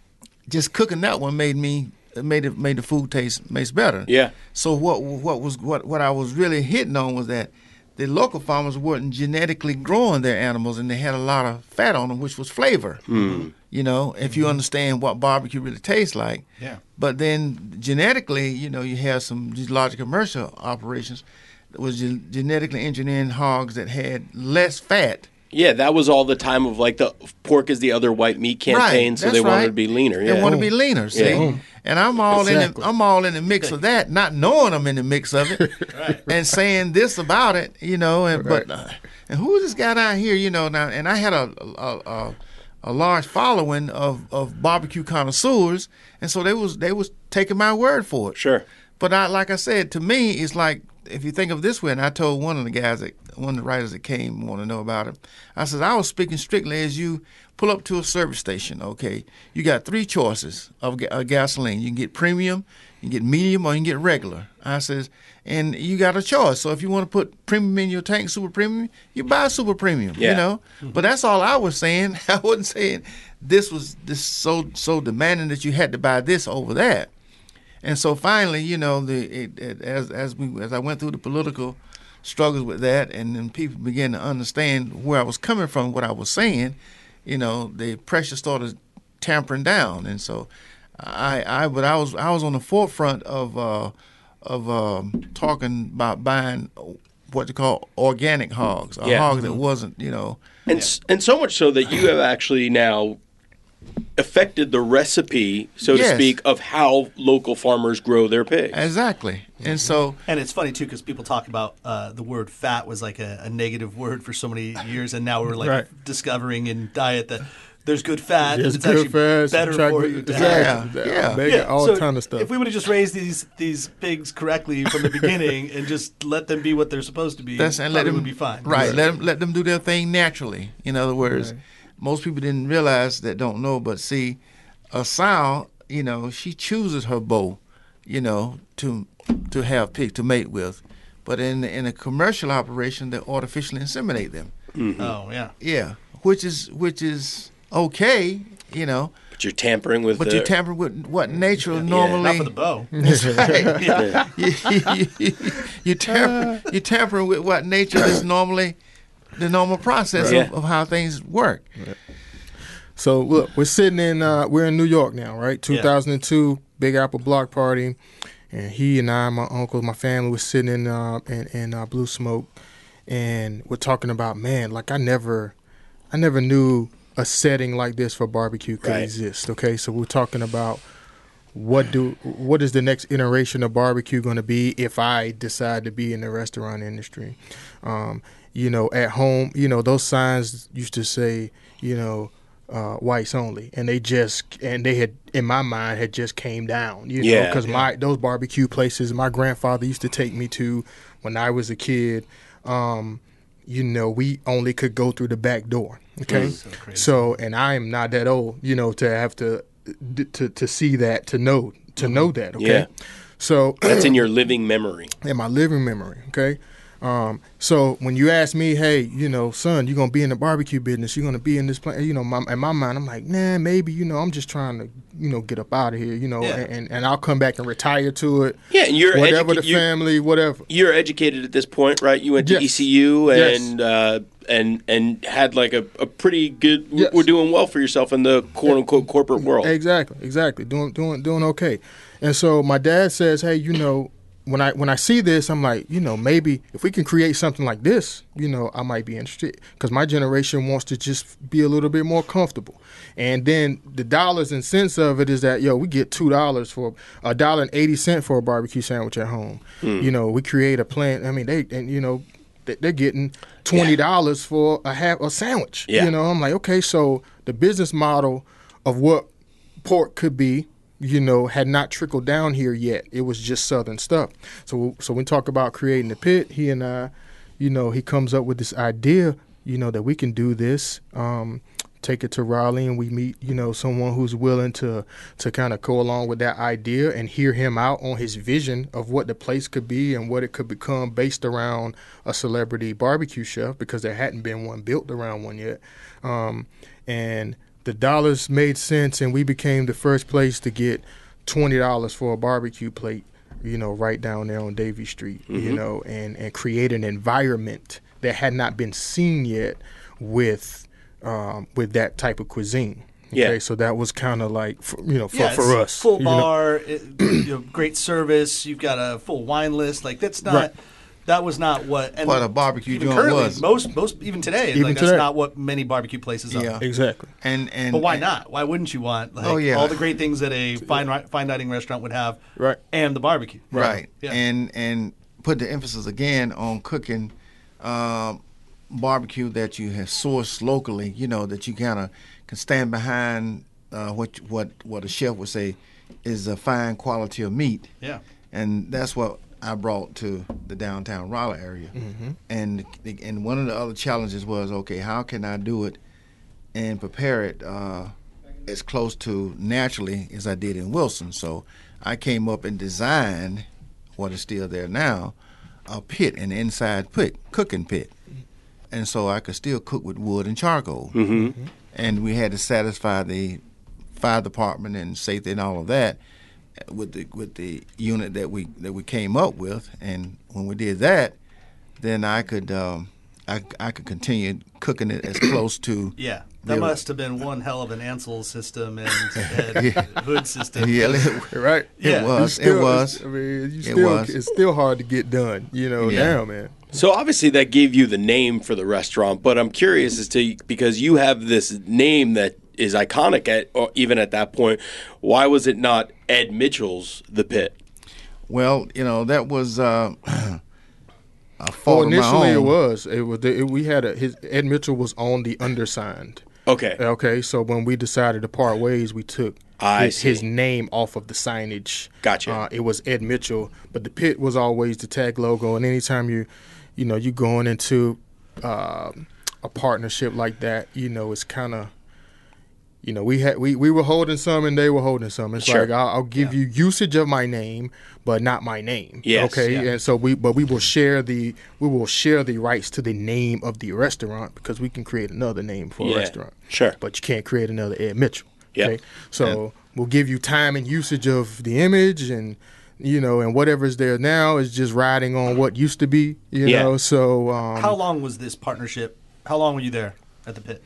just cooking that one made me made it made the food taste taste better. Yeah. So what what was what what I was really hitting on was that the local farmers weren't genetically growing their animals, and they had a lot of fat on them, which was flavor. Mm. You know, if you understand what barbecue really tastes like. Yeah. But then genetically, you know, you have some these large commercial operations that was gen- genetically engineering hogs that had less fat. Yeah, that was all the time of like the pork is the other white meat campaign, Right, so that's they wanted right. to be leaner. Yeah. They want to be leaner, see? Yeah. And I'm all in Exactly. the, I'm all in the mix of that, not knowing I'm in the mix of it, and saying this about it, you know. And but uh, and who is this guy down here, you know? Now, and I had a a, a, a large following of, of barbecue connoisseurs, and so they was they was taking my word for it. Sure. But I, like I said, to me, it's like, if you think of it this way, and I told one of the guys, that one of the writers that came, want to know about it, I said, I was speaking strictly as you pull up to a service station, okay? You got three choices of ga- uh, gasoline. You can get premium, you can get medium, or you can get regular. I says, and you got a choice. So if you want to put premium in your tank, super premium, you buy super premium, Yeah. you know? But that's all I was saying. I wasn't saying this was this so so demanding that you had to buy this over that. And so finally, you know, the it, it, as as we as I went through the political struggles with that, and then people began to understand where I was coming from, what I was saying, you know, the pressure started tampering down, and so I I but I was I was on the forefront of uh, of um, talking about buying what they call organic hogs, a Yeah. hog that wasn't, you know. And s and so much so that you have actually now affected the recipe, so to Yes. speak, of how local farmers grow their pigs. Exactly. And so, And it's funny too because people talk about uh, the word fat was like a, a negative word for so many years, and now we're like Right. discovering in diet that there's good fat. It's it's good actually fat, better subtract for good- you. To exactly. have. Yeah, yeah. Bacon, all so kind of stuff. If we would have just raised these these pigs correctly from the beginning and just let them be what they're supposed to be, that's and let probably them would be fine. Right. Let them let them do their thing naturally. In other words, most people didn't realize that don't know, but see, a sow, you know, she chooses her beau, you know, to to have pig to mate with, but in in a commercial operation, they artificially inseminate them. Oh yeah. Yeah, which is which is okay, you know, But you're tampering with but the... you tamper with what nature normally. Not for the bow. That's right. you, you, you, you, tamper, you tampering with what nature is normally the normal process Right. of, Yeah. of how things work. So look, we're sitting in uh, we're in New York now, right? two thousand two, Big Apple Block Party, and he and I, my uncle, my family was sitting in uh, in, in uh, Blue Smoke, and we're talking about, man, like I never, I never knew a setting like this for barbecue could Right. exist. Okay, so we're talking about what do what is the next iteration of barbecue going to be if I decide to be in the restaurant industry? Um, you know, at home, you know, those signs used to say, you know, uh, whites only, and they just and they had in my mind had just came down, you know, Yeah, because yeah. my those barbecue places my grandfather used to take me to when I was a kid. Um, you know, we only could go through the back door. Okay, So crazy. so and I am not that old, you know, to have to to to see that, to know to know that. Okay, Yeah. so That's in your living memory. in my living memory. Okay. Um, so when you ask me, hey, you know, son, you're gonna be in the barbecue business, you're gonna be in this place, you know, my, in my mind, I'm like, nah, maybe, you know, I'm just trying to, you know, get up out of here, you know, Yeah. and, and I'll come back and retire to it. Yeah, and you're whatever educa- the you- family, whatever. You're educated at this point, right? You went to Yes. E C U Yes. and uh, and and had like a, a pretty good. Yes. We're doing well for yourself in the quote unquote corporate world. Exactly, exactly. Doing doing doing okay. And so my dad says, hey, you know, when I when I see this, I'm like, you know, maybe if we can create something like this, you know, I might be interested because my generation wants to just be a little bit more comfortable. And then the dollars and cents of it is that, yo, we get two dollars for a dollar and eighty cent for a barbecue sandwich at home. You know, we create a plan. I mean, they and you know, they- they're getting twenty dollars for a half a sandwich. Yeah. You know, I'm like, okay, so the business model of what pork could be, you know, had not trickled down here yet. It was just Southern stuff. So, so when we talk about creating the pit, he and I, you know, he comes up with this idea, you know, that we can do this, um, take it to Raleigh, and we meet, you know, someone who's willing to to kind of go along with that idea and hear him out on his vision of what the place could be and what it could become based around a celebrity barbecue chef, because there hadn't been one built around one yet. Um, and the dollars made sense, and we became the first place to get twenty dollars for a barbecue plate, you know, right down there on Davie Street, you know, and, and create an environment that had not been seen yet with um, with that type of cuisine. Okay, Yeah. so that was kind of like, for, you know, for, Yeah, for it's us. full you know. bar, it, you know, great service. You've got a full wine list. Like that's not. Right. That was not what. And What a barbecue even joint currently, was. Most, most even today, Even like today. that's not what many barbecue places are. Yeah. Exactly. And and But why and- not? Why wouldn't you want like Oh, yeah. all the great things that a fine ri- fine dining restaurant would have, Right. and the barbecue, Right. Yeah. And and put the emphasis again on cooking um, barbecue that you have sourced locally, you know, that you kind of can stand behind uh, what what what a chef would say is a fine quality of meat. Yeah. And that's what I brought to the downtown Raleigh area. And and one of the other challenges was, okay, how can I do it and prepare it uh, as close to naturally as I did in Wilson? So I came up and designed what is still there now, a pit, an inside pit, cooking pit. And so I could still cook with wood and charcoal. Mm-hmm. And we had to satisfy the fire department and safety and all of that with the with the unit that we that we came up with. And when we did that, then I could um, I, I could continue cooking it as close to Yeah, that Really? must have been one hell of an Ansel system and, and hood system. yeah, it, Right. Yeah. it was You still- it was I mean, you It still, was. it's still hard to get done. You know, Yeah. now, man. So obviously that gave you the name for the restaurant, but I'm curious as to, because you have this name that is iconic at or even at that point, why was it not Ed Mitchell's The Pit? Well, you know, that was uh, a Well, fault of my initially it own. was. It was. It, we had a his Ed Mitchell was on the undersigned. Okay. Okay, so when we decided to part ways, we took I his, see. his name off of the signage. Gotcha. Uh, it was Ed Mitchell, but the pit was always the tag logo. And anytime you, you know, you going into uh, a partnership like that, you know, it's kind of, you know, we had we, we were holding some and they were holding some. It's Sure. like I'll, I'll give you usage of my name, but not my name. Yes, Okay. yeah. And so we, but we will share the we will share the rights to the name of the restaurant because we can create another name for Yeah, a restaurant. sure. But you can't create another Ed Mitchell. Yep. Okay. So we'll give you time and usage of the image, and you know, and whatever's there now is just riding on what used to be. You Yeah. know. So um, How long was this partnership? How long were you there at the pit?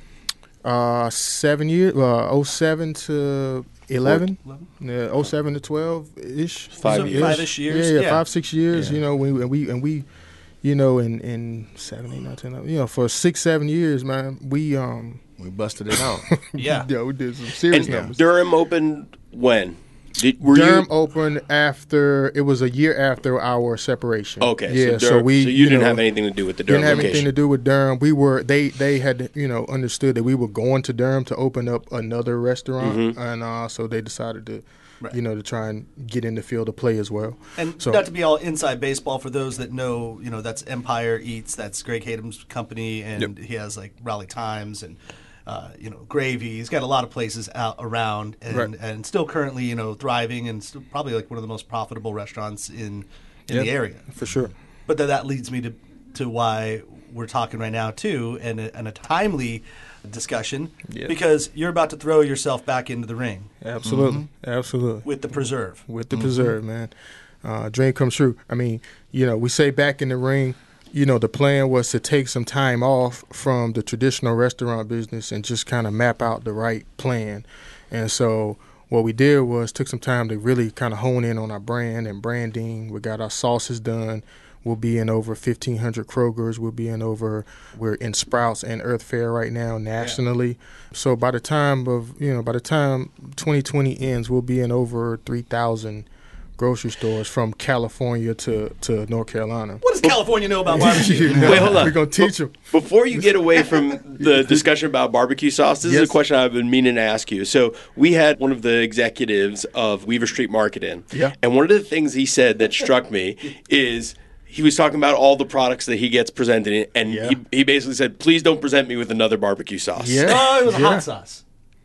Uh, seven years. Uh, oh seven to eleven. Eleven? Yeah, oh seven to twelve ish. Five So years. five-ish years? Yeah, yeah, Yeah. five six years. Yeah. You know, we and we and we, you know, in in seven, eight, nine, ten, eleven, you know, for six seven years, man, we um, We busted it out. Yeah. yeah, we did some serious And numbers. Durham opened when? Did, were Durham you opened after it was a year after our separation. okay? Yeah, so, Durham, so we so you, didn't know, have anything to do with the Durham didn't have location. anything to do with Durham. We were they they had you know understood that we were going to Durham to open up another restaurant, Mm-hmm. and uh, so they decided to, Right. you know, to try and get in the field of play as well. And So- not to be all inside baseball, for those that know, you know, that's Empire Eats, that's Greg Hadom's company, and he has like Raleigh Times and, uh, you know, Gravy. He's got a lot of places out around, and, Right. and still currently, you know, thriving, and still probably like one of the most profitable restaurants in in Yep, the area. for sure. But then that leads me to to why we're talking right now too, and a, and a timely discussion, Yeah. because you're about to throw yourself back into the ring Absolutely, absolutely. with the preserve. With the preserve, man. Uh, dream comes true. I mean, you know, we say back in the ring, you know, the plan was to take some time off from the traditional restaurant business and just kind of map out the right plan. And so what we did was took some time to really kind of hone in on our brand and branding. We got our sauces done. We'll be in over fifteen hundred Krogers. We'll be in over, we're in Sprouts and Earth Fare right now nationally. So by the time of, you know, by the time twenty twenty ends, we'll be in over three thousand grocery stores from California to, to North Carolina. What does California know about barbecue? Wait, hold on. We're going to teach them. Before you get away from the discussion about barbecue sauce, this is a Yes. question I've been meaning to ask you. So we had one of the executives of Weaver Street Market in, Yeah. and one of the things he said that struck me is he was talking about all the products that he gets presented in, and Yeah. he, he basically said, "Please don't present me with another barbecue sauce." Yeah. Oh, it was a Yeah. hot sauce.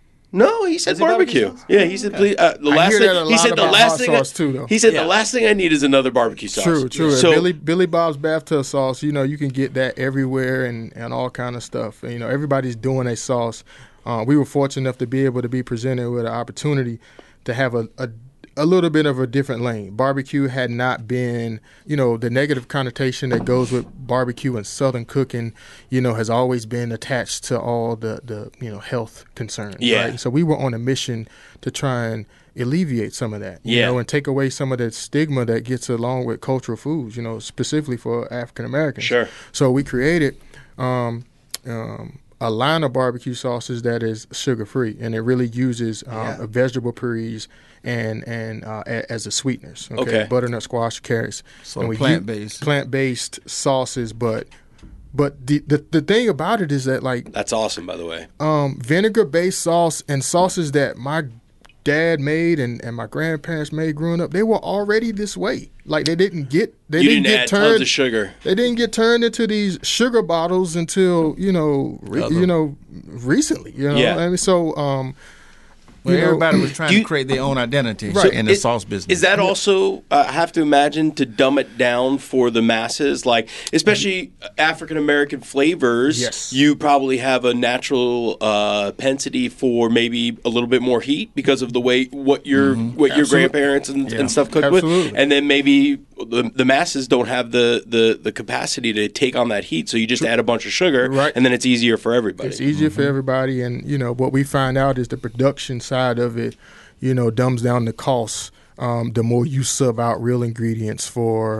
No, he said Was it barbecue barbecue. sauce? Yeah, he said please. Uh, the I last hear thing that a he lot said the about last hot thing. sauce, too, though. He said Yeah. the last thing I need is another barbecue sauce. True, true. So Billy Billy Bob's bathtub sauce, you know, you can get that everywhere and, and all kind of stuff. And, you know, everybody's doing a sauce. Uh, we were fortunate enough to be able to be presented with an opportunity to have a, a a little bit of a different lane. Barbecue had not been, you know, the negative connotation that goes with barbecue and Southern cooking, you know, has always been attached to all the, the you know, health concerns. Yeah. Right? So we were on a mission to try and alleviate some of that, you Yeah. know, and take away some of that stigma that gets along with cultural foods, you know, specifically for African Americans. Sure. So we created um, um, a line of barbecue sauces that is sugar free, and it really uses um, Yeah. vegetable purees and and uh, a, as the sweeteners. Okay. Butternut squash, carrots. So And we plant-based. plant based sauces, but but the, the the thing about it is that like that's awesome, by the way. um, vinegar based sauce and sauces that my dad made and, and my grandparents made growing up, they were already this way. Like they didn't get they You didn't, didn't get add turned tons of sugar. they didn't get turned into these sugar bottles until you know re, Other- you know recently. You know, Yeah. I mean, so um, Well, you know, everybody was trying Do you- to create their own identity Right. in the It- sauce business. Is that also, uh, I have to imagine, to dumb it down for the masses? Like, especially African American flavors, Yes. you probably have a natural uh, propensity for maybe a little bit more heat because of the way what your what your Absolute- grandparents and, Yeah. and stuff cooked Absolutely. with, and then maybe the, the masses don't have the, the the capacity to take on that heat, so you just add a bunch of sugar, Right. and then it's easier for everybody. It's easier for everybody, and you know what we find out is the production side of it, you know, dumbs down the costs. Um, the more you sub out real ingredients for,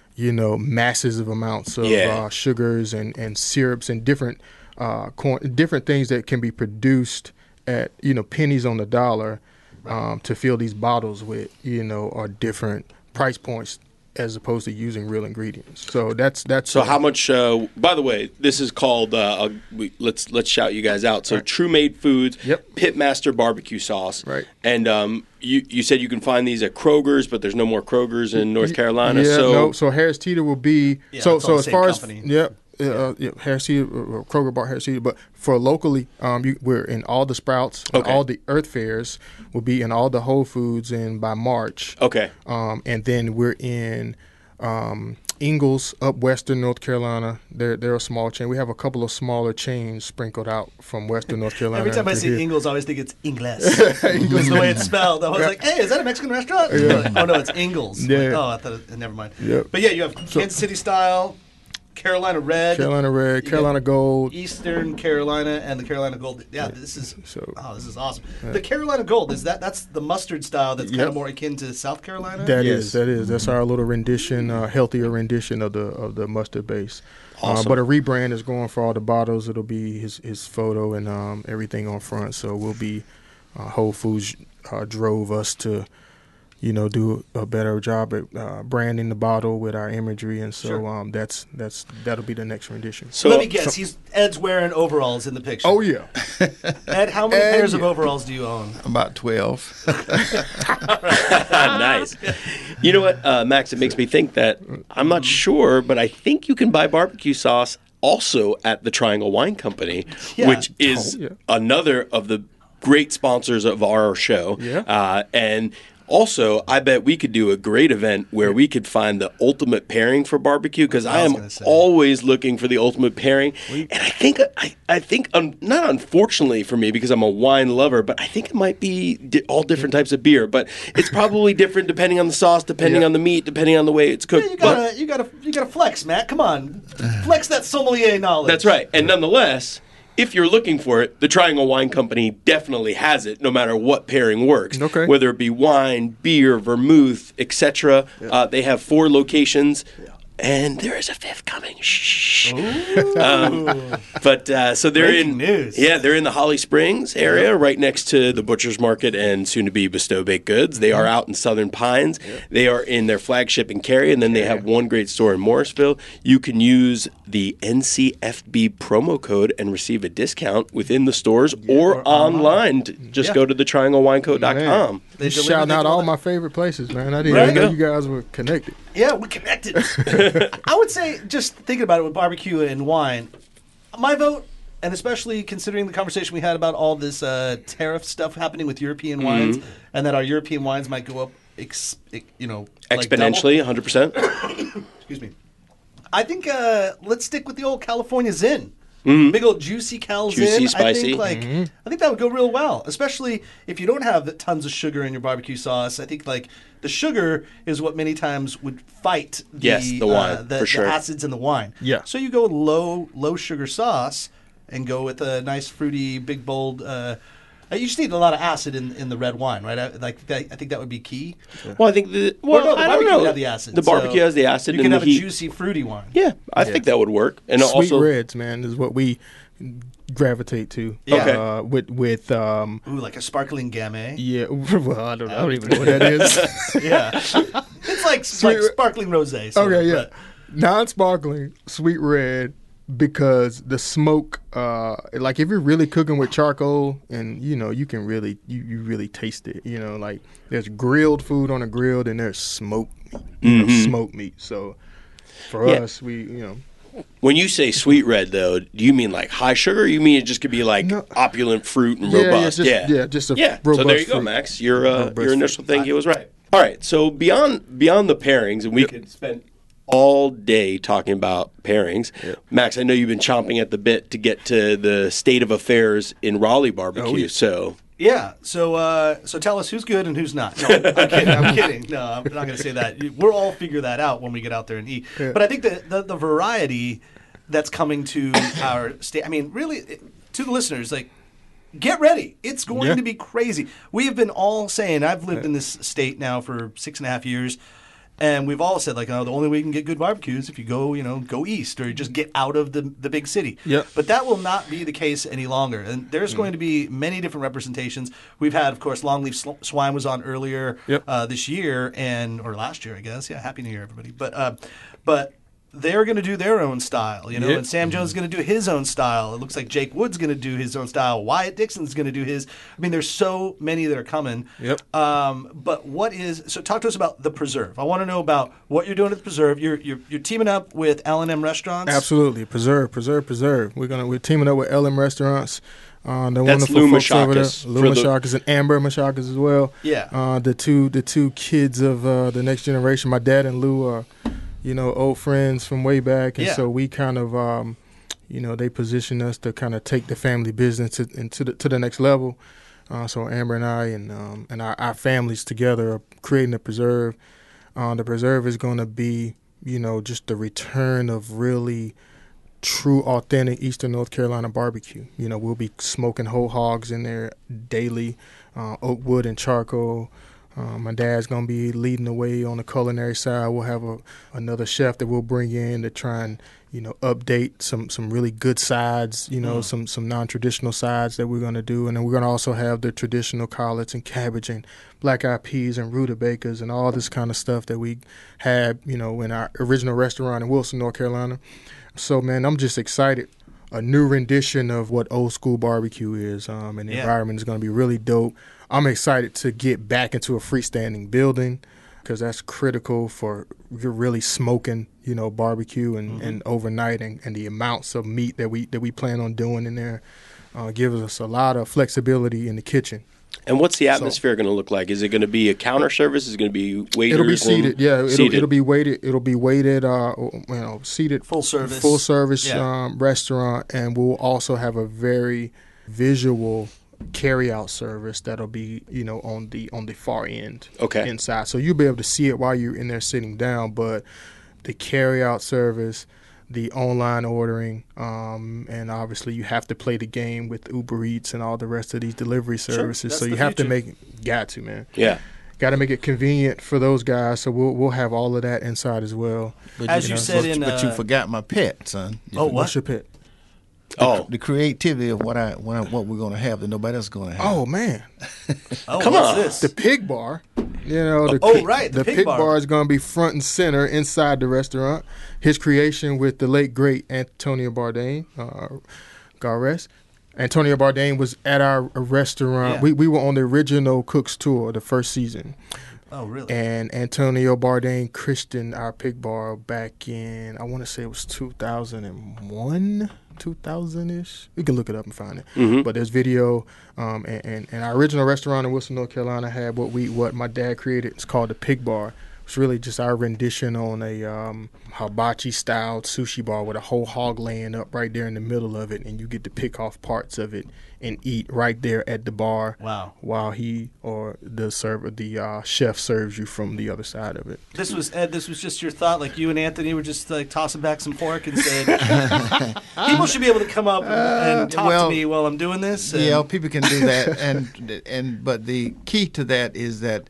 you know, massive amounts of Yeah. uh, sugars and, and syrups and different uh, corn, different things that can be produced at, you know, pennies on the dollar um, to fill these bottles with, you know, are different price points as opposed to using real ingredients. So that's that's So how much? Uh, by the way, this is called. Uh, uh, we, let's let's shout you guys out. So Right. True Made Foods, Yep. Pitmaster barbecue sauce, Right. And um, you you said you can find these at Kroger's, but there's no more Kroger's in North Carolina. Yeah, so no. So Harris Teeter will be Yeah, so it's all so the as same far company. as yeah. Uh, yeah, Harris Teeter, uh, Kroger bought Harris Teeter, but for locally, um, you, we're in all the Sprouts, and Okay. all the Earth Fairs. Will be in all the Whole Foods, and by March, okay, um, and then we're in um, Ingalls up Western North Carolina. They're they're a small chain. We have a couple of smaller chains sprinkled out from Western North Carolina. Every time I to see here. Ingalls, I always think it's Ingles. It's the way it's spelled. I was like, hey, is that a Mexican restaurant? Like, oh, no, it's Ingalls. Yeah. Like, oh, I thought it, never mind. Yep. But yeah, you have Kansas City style, Carolina Red, Carolina Red, you Carolina get Gold. Eastern Carolina, and the Carolina Gold. Yeah, this is So- oh, this is awesome. The Carolina Gold is that that's the mustard style that's kind Yep. of more akin to South Carolina. That Yes. is, that is. That's our little rendition, uh, healthier rendition of the of the mustard base. Awesome. Uh, but a rebrand is going for all the bottles. It'll be his his photo and um, everything on front. So we'll be uh, Whole Foods uh, drove us to, you know, do a better job at uh, branding the bottle with our imagery, and so Sure. um, that's that's that'll be the next rendition. so Let me guess. He's Ed's wearing overalls in the picture. Oh yeah, Ed, how many Ed, pairs of yeah. overalls do you own? About twelve. nice. You know what, uh, Max? It makes me think that I'm not sure, but I think you can buy barbecue sauce also at the Triangle Wine Company, Yeah. which is Oh, yeah. another of the great sponsors of our show. Yeah. Uh, and also, I bet we could do a great event where we could find the ultimate pairing for barbecue, because I, I was am gonna say. always looking for the ultimate pairing. And I think, I, I think, um, not unfortunately for me because I'm a wine lover, but I think it might be di- all different types of beer. But it's probably different depending on the sauce, depending Yeah. on the meat, depending on the way it's cooked. Yeah, you But- gotta, you gotta, you gotta flex, Matt. Come on, flex that sommelier knowledge. That's right. And nonetheless, if you're looking for it, the Triangle Wine Company definitely has it, no matter what pairing works. Okay. Whether it be wine, beer, vermouth, et cetera. Uh, they have four locations. And there is a fifth coming. Shh. Um, but uh, so they're Breaking in news. Yeah, they're in the Holly Springs area, right next to the Butcher's Market and soon to be Bestow Baked Goods. They are out in Southern Pines. They are in their flagship in Cary, and then they have one great store in Morrisville. You can use the N C F B promo code and receive a discount within the stores or, or online. To just Yeah. go to the triangle wine co dot com. They You're deliver shouting the out all toilet. my favorite places, man. I didn't Right. even know Yeah. you guys were connected. Yeah, we're connected. I would say, just thinking about it with barbecue and wine, my vote, and especially considering the conversation we had about all this uh, tariff stuff happening with European wines, and that our European wines might go up, ex- you know, like double. Exponentially, one hundred percent. Excuse me. I think uh, let's stick with the old California Zin. Big old juicy Cal Juicy, Zin. I spicy. think like I think that would go real well, especially if you don't have tons of sugar in your barbecue sauce. I think like the sugar is what many times would fight the Yes, the wine, uh, the, for sure. the acids in the wine. Yeah. So you go with low low sugar sauce and go with a nice fruity, big bold. Uh, you just need a lot of acid in, in the red wine, right? I, like that, I think that would be key. Well, I think the well, Or no, the I don't barbecue know. would have the acid. The barbecue so has the acid You and can the have heat. a juicy, fruity wine. Yeah, I think that would work. And Sweet also, reds, man, is what we gravitate to. Yeah. Okay. Uh, with with um, Ooh, like a sparkling Gamay. yeah. Well, I don't, I don't even know what that is. Yeah, it's like, Sweet like re- sparkling rosé. sort Okay, of, yeah, but- non-sparkling sweet red, because the smoke, uh, like if you're really cooking with charcoal, and you know you can really you, you really taste it. You know, like there's grilled food on a grill, and there's smoked meat, you know, smoked meat. So for Yeah. us, we you know. when you say sweet red, though, do you mean like high sugar? Or you mean it just could be like No. opulent fruit and Yeah, yeah, robust? just- yeah, yeah, just a yeah. So robust there you go, fruit. Max. Your uh, Robust your initial fruit. thinking was right. All right. So beyond beyond the pairings, and we could spend all day talking about pairings. Max, I know you've been chomping at the bit to get to the state of affairs in Raleigh barbecue. Oh, yeah. So Yeah. So, uh, so tell us who's good and who's not. No, I'm kidding. I'm kidding. No, I'm not going to say that. We'll all figure that out when we get out there and eat. Yeah. But I think that the, the variety that's coming to our state. I mean, really, it- to the listeners, like, get ready. It's going Yeah. to be crazy. We have been all saying. I've lived in this state now for six and a half years. And we've all said, like, oh, the only way you can get good barbecue is if you go, you know, go east or you just get out of the, the big city. Yep. But that will not be the case any longer. And there's mm. going to be many different representations. We've had, of course, Longleaf Swine was on earlier yep. uh, this year, and or last year, I guess. Yeah, Happy New Year, everybody. But uh, but they're going to do their own style, you know, yep. and Sam Jones is going to do his own style. It looks like Jake Wood's going to do his own style. Wyatt Dixon's going to do his. I mean, there's so many that are coming. Yep. Um, but what is so? Talk to us about the Preserve. I want to know about what you're doing at the Preserve. You're you're, you're teaming up with L and M Restaurants. Absolutely, Preserve, Preserve, Preserve. We're gonna we're teaming up with L and M Restaurants. Uh, the That's wonderful Lou folks over there, Machakas Lou for the- Machakas and Amber Machakas as well. Yeah. Uh, the two the two kids of uh, the next generation. My dad and Lou are, you know, old friends from way back, and Yeah. so we kind of, um, you know, they position us to kind of take the family business to, into the, to the next level. Uh, so Amber and I and um, and our, our families together are creating the Preserve. Uh, the Preserve is going to be, you know, just the return of really true, authentic Eastern North Carolina barbecue. You know, we'll be smoking whole hogs in there daily, uh, oak wood and charcoal. Uh, my dad's going to be leading the way on the culinary side. We'll have a, another chef that we'll bring in to try and, you know, update some, some really good sides, you know, mm. some, some non-traditional sides that we're going to do. And then we're going to also have the traditional collards and cabbage and black-eyed peas and rutabagas and all this kind of stuff that we had, you know, in our original restaurant in Wilson, North Carolina. So, man, I'm just excited. A new rendition of what old school barbecue is, um, and the yeah. environment is going to be really dope. I'm excited to get back into a freestanding building because that's critical for you're really smoking, you know, barbecue and, mm-hmm. and overnighting, and the amounts of meat that we that we plan on doing in there uh, gives us a lot of flexibility in the kitchen. And what's the atmosphere so, going to look like? Is it going to be a counter service? Is it going to be waiters? It'll be seated. Yeah, it'll, seated. it'll be weighted. It'll be weighted. Uh, you know, seated. Full service. Full service yeah. um, restaurant, and we'll also have a very visual carry-out service that'll be, you know, on the on the far end. Okay. Inside, so you'll be able to see it while you're in there sitting down. But the carry-out service, the online ordering, um, and obviously you have to play the game with Uber Eats and all the rest of these delivery services. Sure, so you have future. to make, got to, man. Yeah. Got to make it convenient for those guys. So we'll we'll have all of that inside as well. But As you, know, said but, in, but you uh, forgot my pet, son. You oh, forgot- What's your pet? The, oh, the creativity of what I, what I what we're going to have that nobody else is going to have. Oh man, oh, come what's on. this? the pig bar. You know, the oh pig, right, the, the pig, pig bar. bar is going to be front and center inside the restaurant. His creation with the late great Antonio Bourdain, uh, God rest. Antonio Bourdain was at our restaurant. Yeah. We we were on the original Cook's Tour the first season. Oh, really? And Antonio Bourdain christened our pig bar back in, I want to say it was two thousand one, two thousand-ish. We can look it up and find it. Mm-hmm. But there's video, um, and, and, and our original restaurant in Wilson, North Carolina had what we what my dad created. It's called the Pig Bar. It's really just our rendition on a um, hibachi-styled sushi bar with a whole hog laying up right there in the middle of it, and you get to pick off parts of it and eat right there at the bar. Wow. While he or the server, the uh, chef serves you from the other side of it. This was Ed. This was just your thought. Like you and Anthony were just like tossing back some fork and said, "People should be able to come up and, and talk well, to me while I'm doing this." And Yeah, people can do that, and and but the key to that is that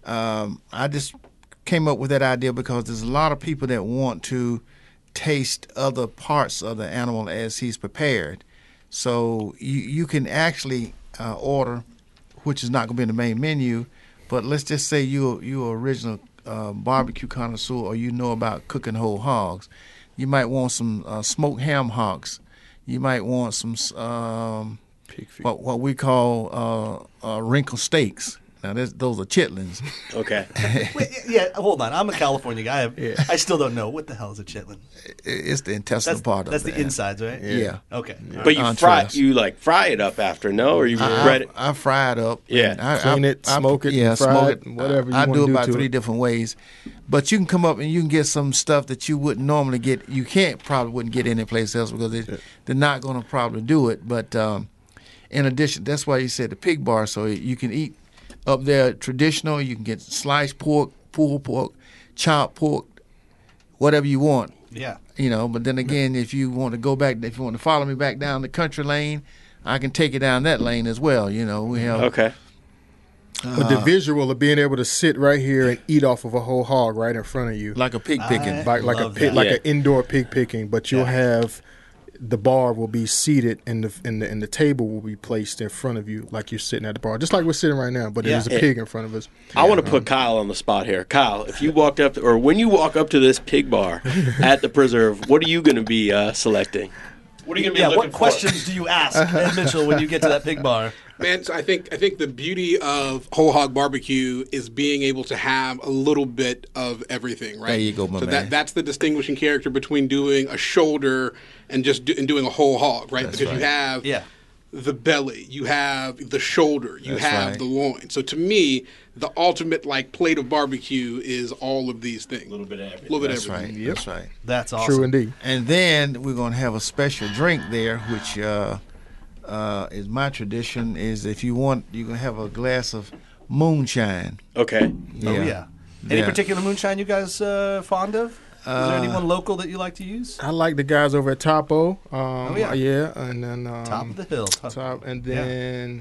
um, I just came up with that idea because there's a lot of people that want to taste other parts of the animal as he's prepared. So you you can actually uh, order, which is not going to be in the main menu, but let's just say you you're original uh, barbecue connoisseur, or you know about cooking whole hogs. You might want some uh, smoked ham hocks. You might want some um, Pig feet. what what we call uh, uh, wrinkle steaks. Now this, those are chitlins. okay. Wait, yeah, hold on. I'm a California guy. I, Yeah. I still don't know what the hell is a chitlin. It's the intestinal That's part of that's it. the insides, right? Yeah. Okay. But you Entrees. fry you like fry it up after, no? Or you I, bread it? I, I fry it up. Yeah. and I, Clean I, it, I, smoke it, yeah, fry smoke it, whatever you I wanna do do about to three it. different ways, but you can come up and you can get some stuff that you wouldn't normally get. You can't probably wouldn't get anyplace else because they, Yeah. they're not going to probably do it. But um, in addition, that's why you said the pig bar, so you can eat up there traditional. You can get sliced pork, pulled pork, chopped pork, whatever you want. Yeah. You know, but then again, if you want to go back, if you want to follow me back down the country lane, I can take you down that lane as well. You know, we have Okay. But the visual of being able to sit right here and eat off of a whole hog right in front of you, Like a pig picking. like like a love pig, that. like Yeah. an indoor pig picking. But you'll Yeah. have the bar will be seated and the and the and the table will be placed in front of you like you're sitting at the bar, just like we're sitting right now. But Yeah. there's a pig in front of us. I want to put Kyle on the spot here. Kyle, if you walked up to, or when you walk up to this pig bar at the preserve, what are you going to be uh, selecting? What are you going to be Yeah, looking what for? questions do you ask Ed Mitchell when you get to that pig bar? Man, so I think I think the beauty of whole hog barbecue is being able to have a little bit of everything, right? There you go, my so man. that that's the distinguishing character between doing a shoulder and just do, and doing a whole hog, right? That's because you right. have Yeah. the belly, you have the shoulder, you That's have right. the loin. So to me, the ultimate like plate of barbecue is all of these things. A little bit of everything. little bit of That's right. everything. That's right. That's awesome. True indeed. And then we're going to have a special drink there, which uh, uh, is my tradition. Is if you want, you can have a glass of moonshine. Okay. Oh, yeah. Any Yeah. particular moonshine you guys uh, fond of? Is there anyone local that you like to use? I like the guys over at Topo. Um, Oh, yeah. yeah, and then um, Top of the hill. Top, top, and Yeah. then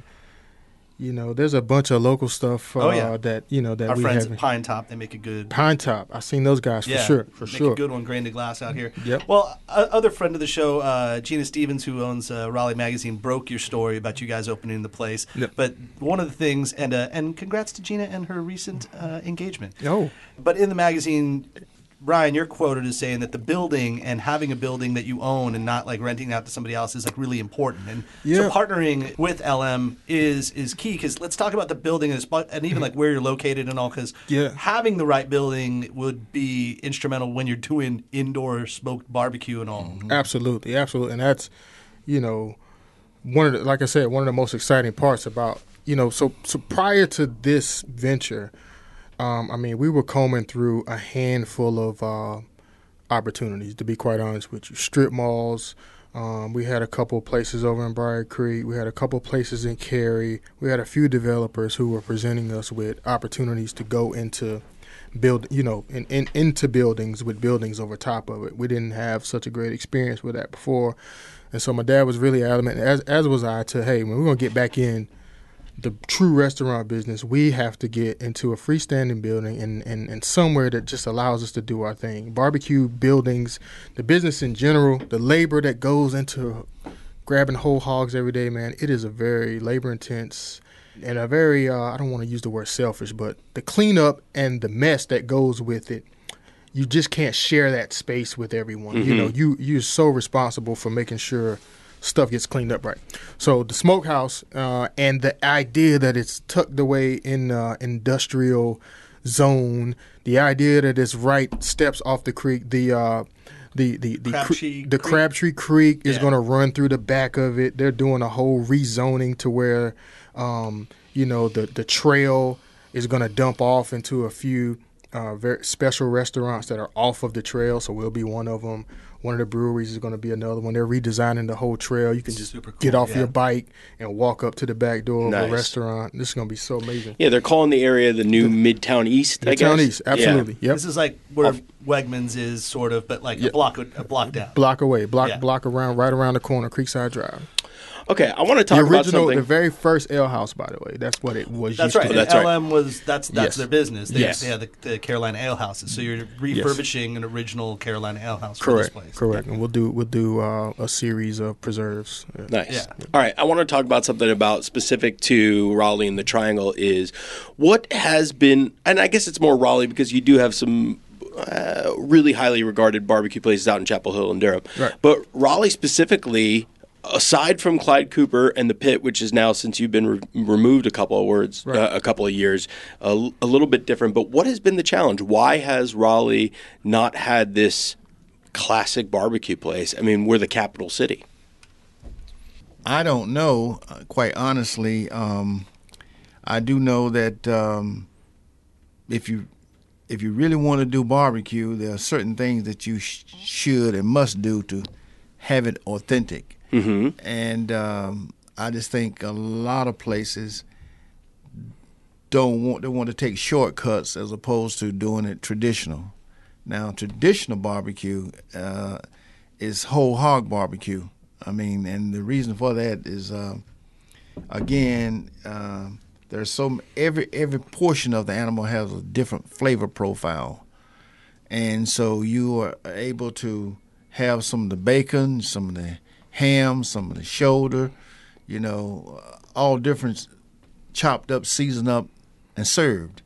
you know, there's a bunch of local stuff uh, Oh, yeah. that you know that Our we friends have. at Pine Top, they make a good Pine Top. I've seen those guys for yeah, sure, for make sure. a good one, grain to glass out here. Yep. Well, uh, other friend of the show, uh, Gina Stevens, who owns uh, Raleigh Magazine, broke your story about you guys opening the place. Yep. But one of the things, and uh, and congrats to Gina and her recent uh, engagement. Oh. But in the magazine, Ryan, you're quoted as saying that the building and having a building that you own and not like renting out to somebody else is like really important. And Yeah. so partnering with L M is is key because let's talk about the building and, spot, and even like where you're located and all because Yeah. having the right building would be instrumental when you're doing indoor smoked barbecue and all. Absolutely, absolutely, and that's you know one of the, like I said, one of the most exciting parts about you know so so prior to this venture, um, I mean we were combing through a handful of uh, opportunities. To be quite honest with you, strip malls. Um, we had a couple places over in Briar Creek. We had a couple places in Cary. We had a few developers who were presenting us with opportunities to go into build, you know, in, in, into buildings with buildings over top of it. We didn't have such a great experience with that before. And so my dad was really adamant, as, as was I, to, hey, when we're going to get back in the true restaurant business, we have to get into a freestanding building and, and, and somewhere that just allows us to do our thing. Barbecue buildings, the business in general, the labor that goes into grabbing whole hogs every day, man, it is a very labor intense and a very, uh, I don't want to use the word selfish, but the cleanup and the mess that goes with it, you just can't share that space with everyone. Mm-hmm. You know, you, you're so responsible for making sure stuff gets cleaned up right. So the smokehouse uh, and the idea that it's tucked away in uh, industrial zone, the idea that it's right steps off the creek, the uh, the the the, Crabtree cre- the Creek. Crabtree Creek is Yeah. going to run through the back of it. They're doing a whole rezoning to where um, you know the the trail is going to dump off into a few uh, very special restaurants that are off of the trail. So we'll be one of them. One of the breweries is going to be another one. They're redesigning the whole trail. You can just Super cool, get off yeah. your bike and walk up to the back door of Nice. a restaurant. This is going to be so amazing. Yeah, they're calling the area the new Midtown East, I guess. Midtown East, absolutely. Yep. This is like where Wegmans is, sort of, but like a Yep. block a block down. Block away, block Yeah. block around, right around the corner, Creekside Drive. Okay, I want to The talk about original, something. the very first ale house, by the way. That's what it was. That's used right. To Oh, be. that's and right. L M was that's that's Yes. their business. They, Yes. they have the, the Carolina Ale Houses. So you're refurbishing an original Carolina Ale House for Correct, this place. correct. And we'll do we'll do uh, a series of preserves. Yeah. Nice. Yeah. All right. I want to talk about something about specific to Raleigh and the Triangle is what has been, and I guess it's more Raleigh because you do have some uh, really highly regarded barbecue places out in Chapel Hill and Durham. Right. But Raleigh specifically, aside from Clyde Cooper and the Pit, which is now since you've been re- removed a couple of words, Right. uh, a couple of years, a, l- a little bit different. But what has been the challenge? Why has Raleigh not had this classic barbecue place? I mean, we're the capital city. I don't know, uh, quite honestly. Um, I do know that um, if you if you really want to do barbecue, there are certain things that you sh- should and must do to have it authentic. Mm-hmm. And um, I just think a lot of places don't want they want to take shortcuts as opposed to doing it traditional. Now, traditional barbecue uh, is whole hog barbecue. I mean, and the reason for that is, uh, again, uh, There's so every every portion of the animal has a different flavor profile, and so you are able to have some of the bacon, some of the ham, some of the shoulder, you know, all different, chopped up, seasoned up, and served.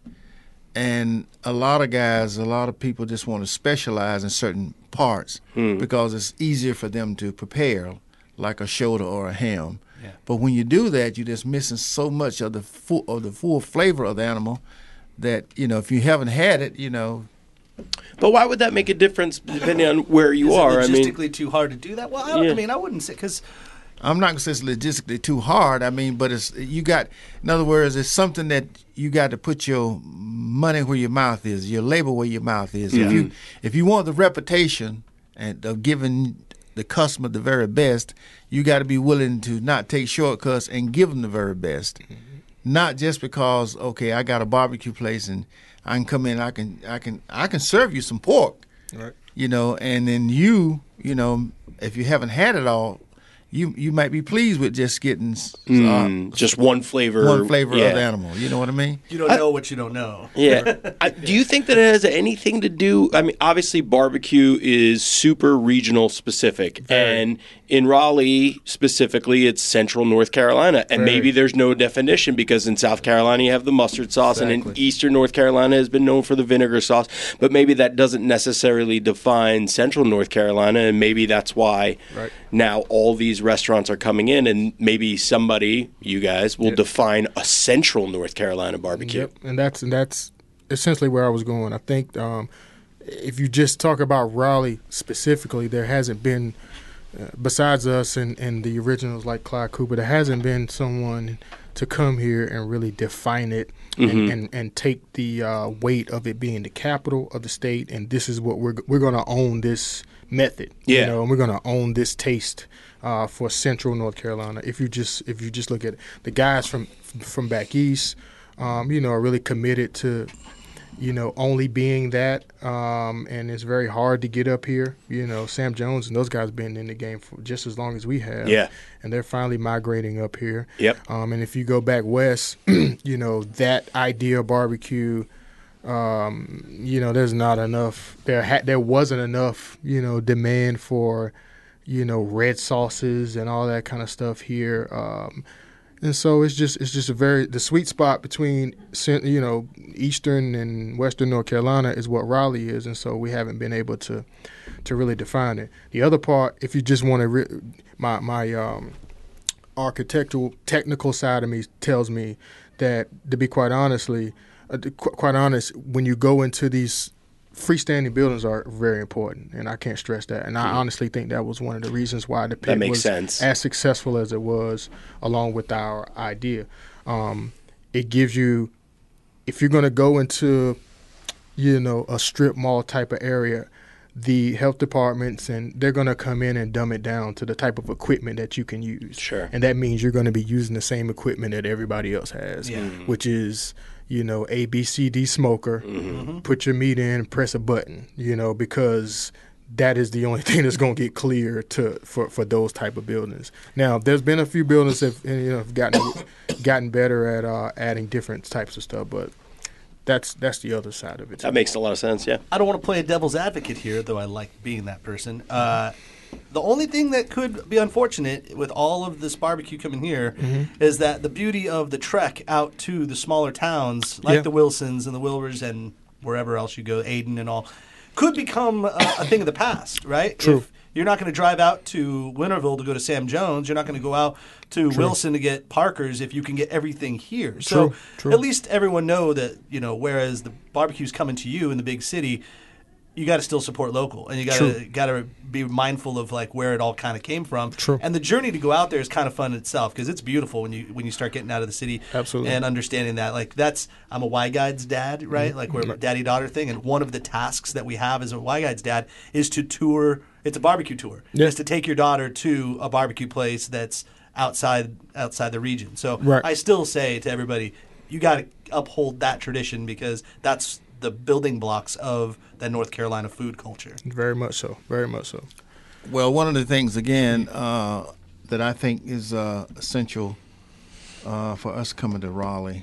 And a lot of guys, a lot of people just want to specialize in certain parts mm. because it's easier for them to prepare, like a shoulder or a ham. Yeah. But when you do that, you're just missing so much of the full, of the full flavor of the animal that, you know, if you haven't had it, you know. But why would that make a difference depending on where you Is are? It logistically I mean, too hard to do that? Well, I, don't, yeah. I mean, I wouldn't say because. I'm not going to say it's logistically too hard. I mean, but it's you got. In other words, it's something that you got to put your money where your mouth is, your labor where your mouth is. Yeah. If you if you want the reputation and of giving the customer the very best, you got to be willing to not take shortcuts and give them the very best. Mm-hmm. Not just because okay, I got a barbecue place and I can come in, I can I can I can serve you some pork, right? You know, and then you you know if you haven't had it all. You you might be pleased with just getting uh, mm, just one flavor, one flavor yeah. of the animal. You know what I mean? You don't I, know what you don't know. Yeah. I, do you think that it has anything to do? I mean, obviously, barbecue is super regional specific, Very. and in Raleigh specifically, it's Central North Carolina, and Very. maybe there's no definition because in South Carolina you have the mustard sauce, exactly. and in Eastern North Carolina has been known for the vinegar sauce. But maybe that doesn't necessarily define Central North Carolina, and maybe that's why right. now all these restaurants are coming in, and maybe somebody, you guys, will yep. define a Central North Carolina barbecue. Yep, and that's and that's essentially where I was going. I think um, if you just talk about Raleigh specifically, there hasn't been, uh, besides us and, and the originals like Clyde Cooper, there hasn't been someone to come here and really define it and, mm-hmm. and, and take the uh, weight of it being the capital of the state, and this is what we're we're going to own this method, yeah. you know, and we're going to own this taste uh, for Central North Carolina. If you just if you just look at it, the guys from from back east, um, you know, are really committed to, you know, only being that, um, and it's very hard to get up here. You know, Sam Jones and those guys have been in the game for just as long as we have, yeah, and they're finally migrating up here. Yep. Um, and if you go back west, you know, that idea of barbecue. Um, you know, there's not enough. There, ha- there wasn't enough. You know, demand for, you know, red sauces and all that kind of stuff here. Um, and so it's just, it's just a very the sweet spot between, you know, Eastern and Western North Carolina is what Raleigh is, and so we haven't been able to, to really define it. The other part, if you just want to, re- my my um, architectural technical side of me tells me that, to be quite honestly. Uh, qu- quite honest, when you go into these freestanding buildings are very important, and I can't stress that. And I mm. honestly think that was one of the reasons why the pit was sense. as successful as it was, along with our idea. Um, it gives you, if you're going to go into, you know, a strip mall type of area, the health departments and they're going to come in and dumb it down to the type of equipment that you can use. Sure. And that means you're going to be using the same equipment that everybody else has, yeah. which is, you know, A, B, C, D smoker, mm-hmm. put your meat in, press a button, you know, because that is the only thing that's going to get clear to for, for those type of buildings. Now, there's been a few buildings that have, you know, have gotten gotten better at uh, adding different types of stuff, but that's that's the other side of it. That makes a lot of sense, yeah. I don't want to play a devil's advocate here, though I like being that person. Uh, the only thing that could be unfortunate with all of this barbecue coming here mm-hmm. is that the beauty of the trek out to the smaller towns, like yeah. the Wilsons and the Wilbers and wherever else you go, Aden and all, could become a, a thing of the past, right? True. If you're not going to drive out to Winterville to go to Sam Jones. You're not going to go out to True. Wilson to get Parker's if you can get everything here. True. So True. at least everyone know that, you know, whereas the barbecue's coming to you in the big city, you got to still support local, and you got to got to be mindful of like where it all kind of came from. True. And the journey to go out there is kind of fun in itself because it's beautiful when you when you start getting out of the city. Absolutely. And understanding that, like that's I'm a Y Guide's dad, right? Mm-hmm. Like we're a daddy daughter thing, and one of the tasks that we have as a Y Guide's dad is to tour. It's a barbecue tour. Yeah. Is to take your daughter to a barbecue place that's outside outside the region. So right. I still say to everybody, you got to uphold that tradition because that's the building blocks of the North Carolina food culture. Very much so. Very much so. Well, one of the things, again, uh, that I think is uh, essential uh, for us coming to Raleigh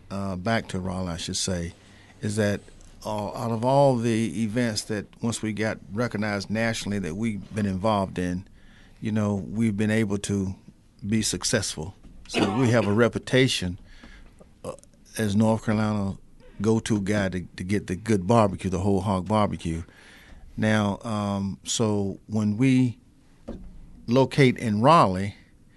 uh, back to Raleigh, I should say, is that uh, out of all the events that once we got recognized nationally that we've been involved in, you know, we've been able to be successful. So we have a reputation uh, as North Carolina go-to guy to, to get the good barbecue, the whole hog barbecue. Now, um, so when we locate in Raleigh,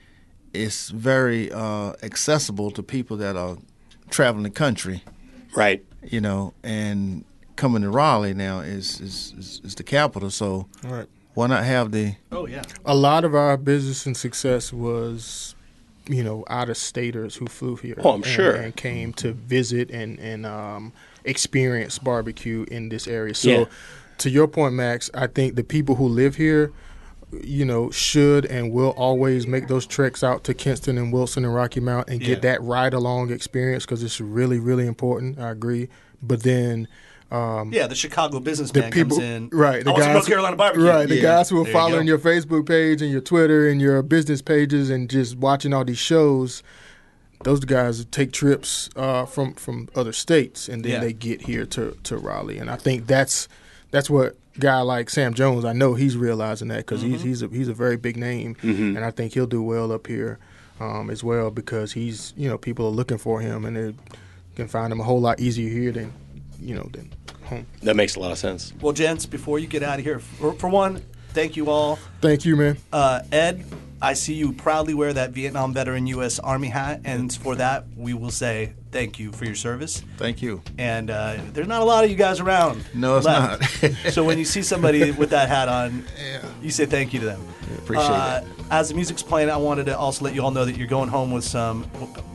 it's very uh, accessible to people that are traveling the country. Right. You know, and coming to Raleigh now is is, is, is the capital, so All right. why not have the... Oh, yeah. A lot of our business and success was, you know, out-of-staters who flew here. Oh, I'm and, sure. And came to visit and, and um, experience barbecue in this area. So, Yeah. to your point, Max, I think the people who live here, you know, should and will always make those treks out to Kinston and Wilson and Rocky Mount and Yeah. get that ride-along experience because it's really, really important. I agree. But then... Um, Yeah, the Chicago businessman the people, comes in. right? The I want some guys, North Carolina barbecue. right? The Yeah. guys who are There you following go. your Facebook page and your Twitter and your business pages and just watching all these shows. Those guys take trips uh, from from other states and then Yeah. they get here to, to Raleigh, and I think that's that's what a guy like Sam Jones. I know he's realizing that because Mm-hmm. he's he's a he's a very big name, Mm-hmm. and I think he'll do well up here um, as well because he's you know people are looking for him and they can find him a whole lot easier here than you know than home. That makes a lot of sense. Well, gents, before you get out of here, for, for one, thank you all. Thank you, man. Uh, Ed, I see you proudly wear that Vietnam veteran U S Army hat, and for that, we will say thank you for your service. Thank you. And uh, there's not a lot of you guys around. No, it's left. not. So when you see somebody with that hat on, you say thank you to them. Appreciate uh, it. As the music's playing, I wanted to also let you all know that you're going home with some,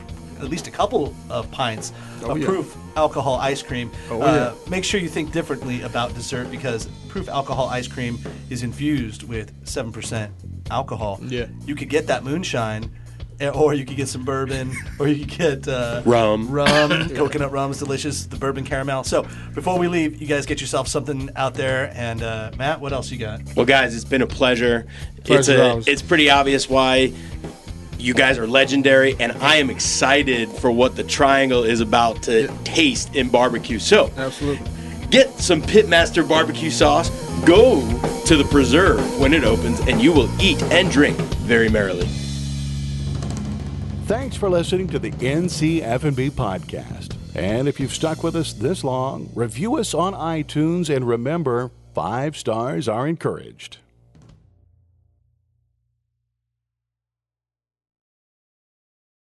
at least a couple of pints Oh, of yeah. Proof alcohol ice cream. Oh, uh, Make sure you think differently about dessert because Proof alcohol ice cream is infused with seven percent alcohol. Yeah. You could get that moonshine, eh, or you could get some bourbon, or you could get uh, Rum. rum, coconut rum is delicious, the bourbon caramel. So before we leave, you guys get yourself something out there. And uh, Matt, what else you got? Well, guys, it's been a pleasure. it's Pleasure a, ours. it's pretty obvious why you guys are legendary, and I am excited for what the Triangle is about to taste in barbecue. So, Absolutely. get some Pitmaster barbecue sauce, go to the Preserve when it opens, and you will eat and drink very merrily. Thanks for listening to the N C F and B podcast. And if you've stuck with us this long, review us on iTunes and remember, five stars are encouraged.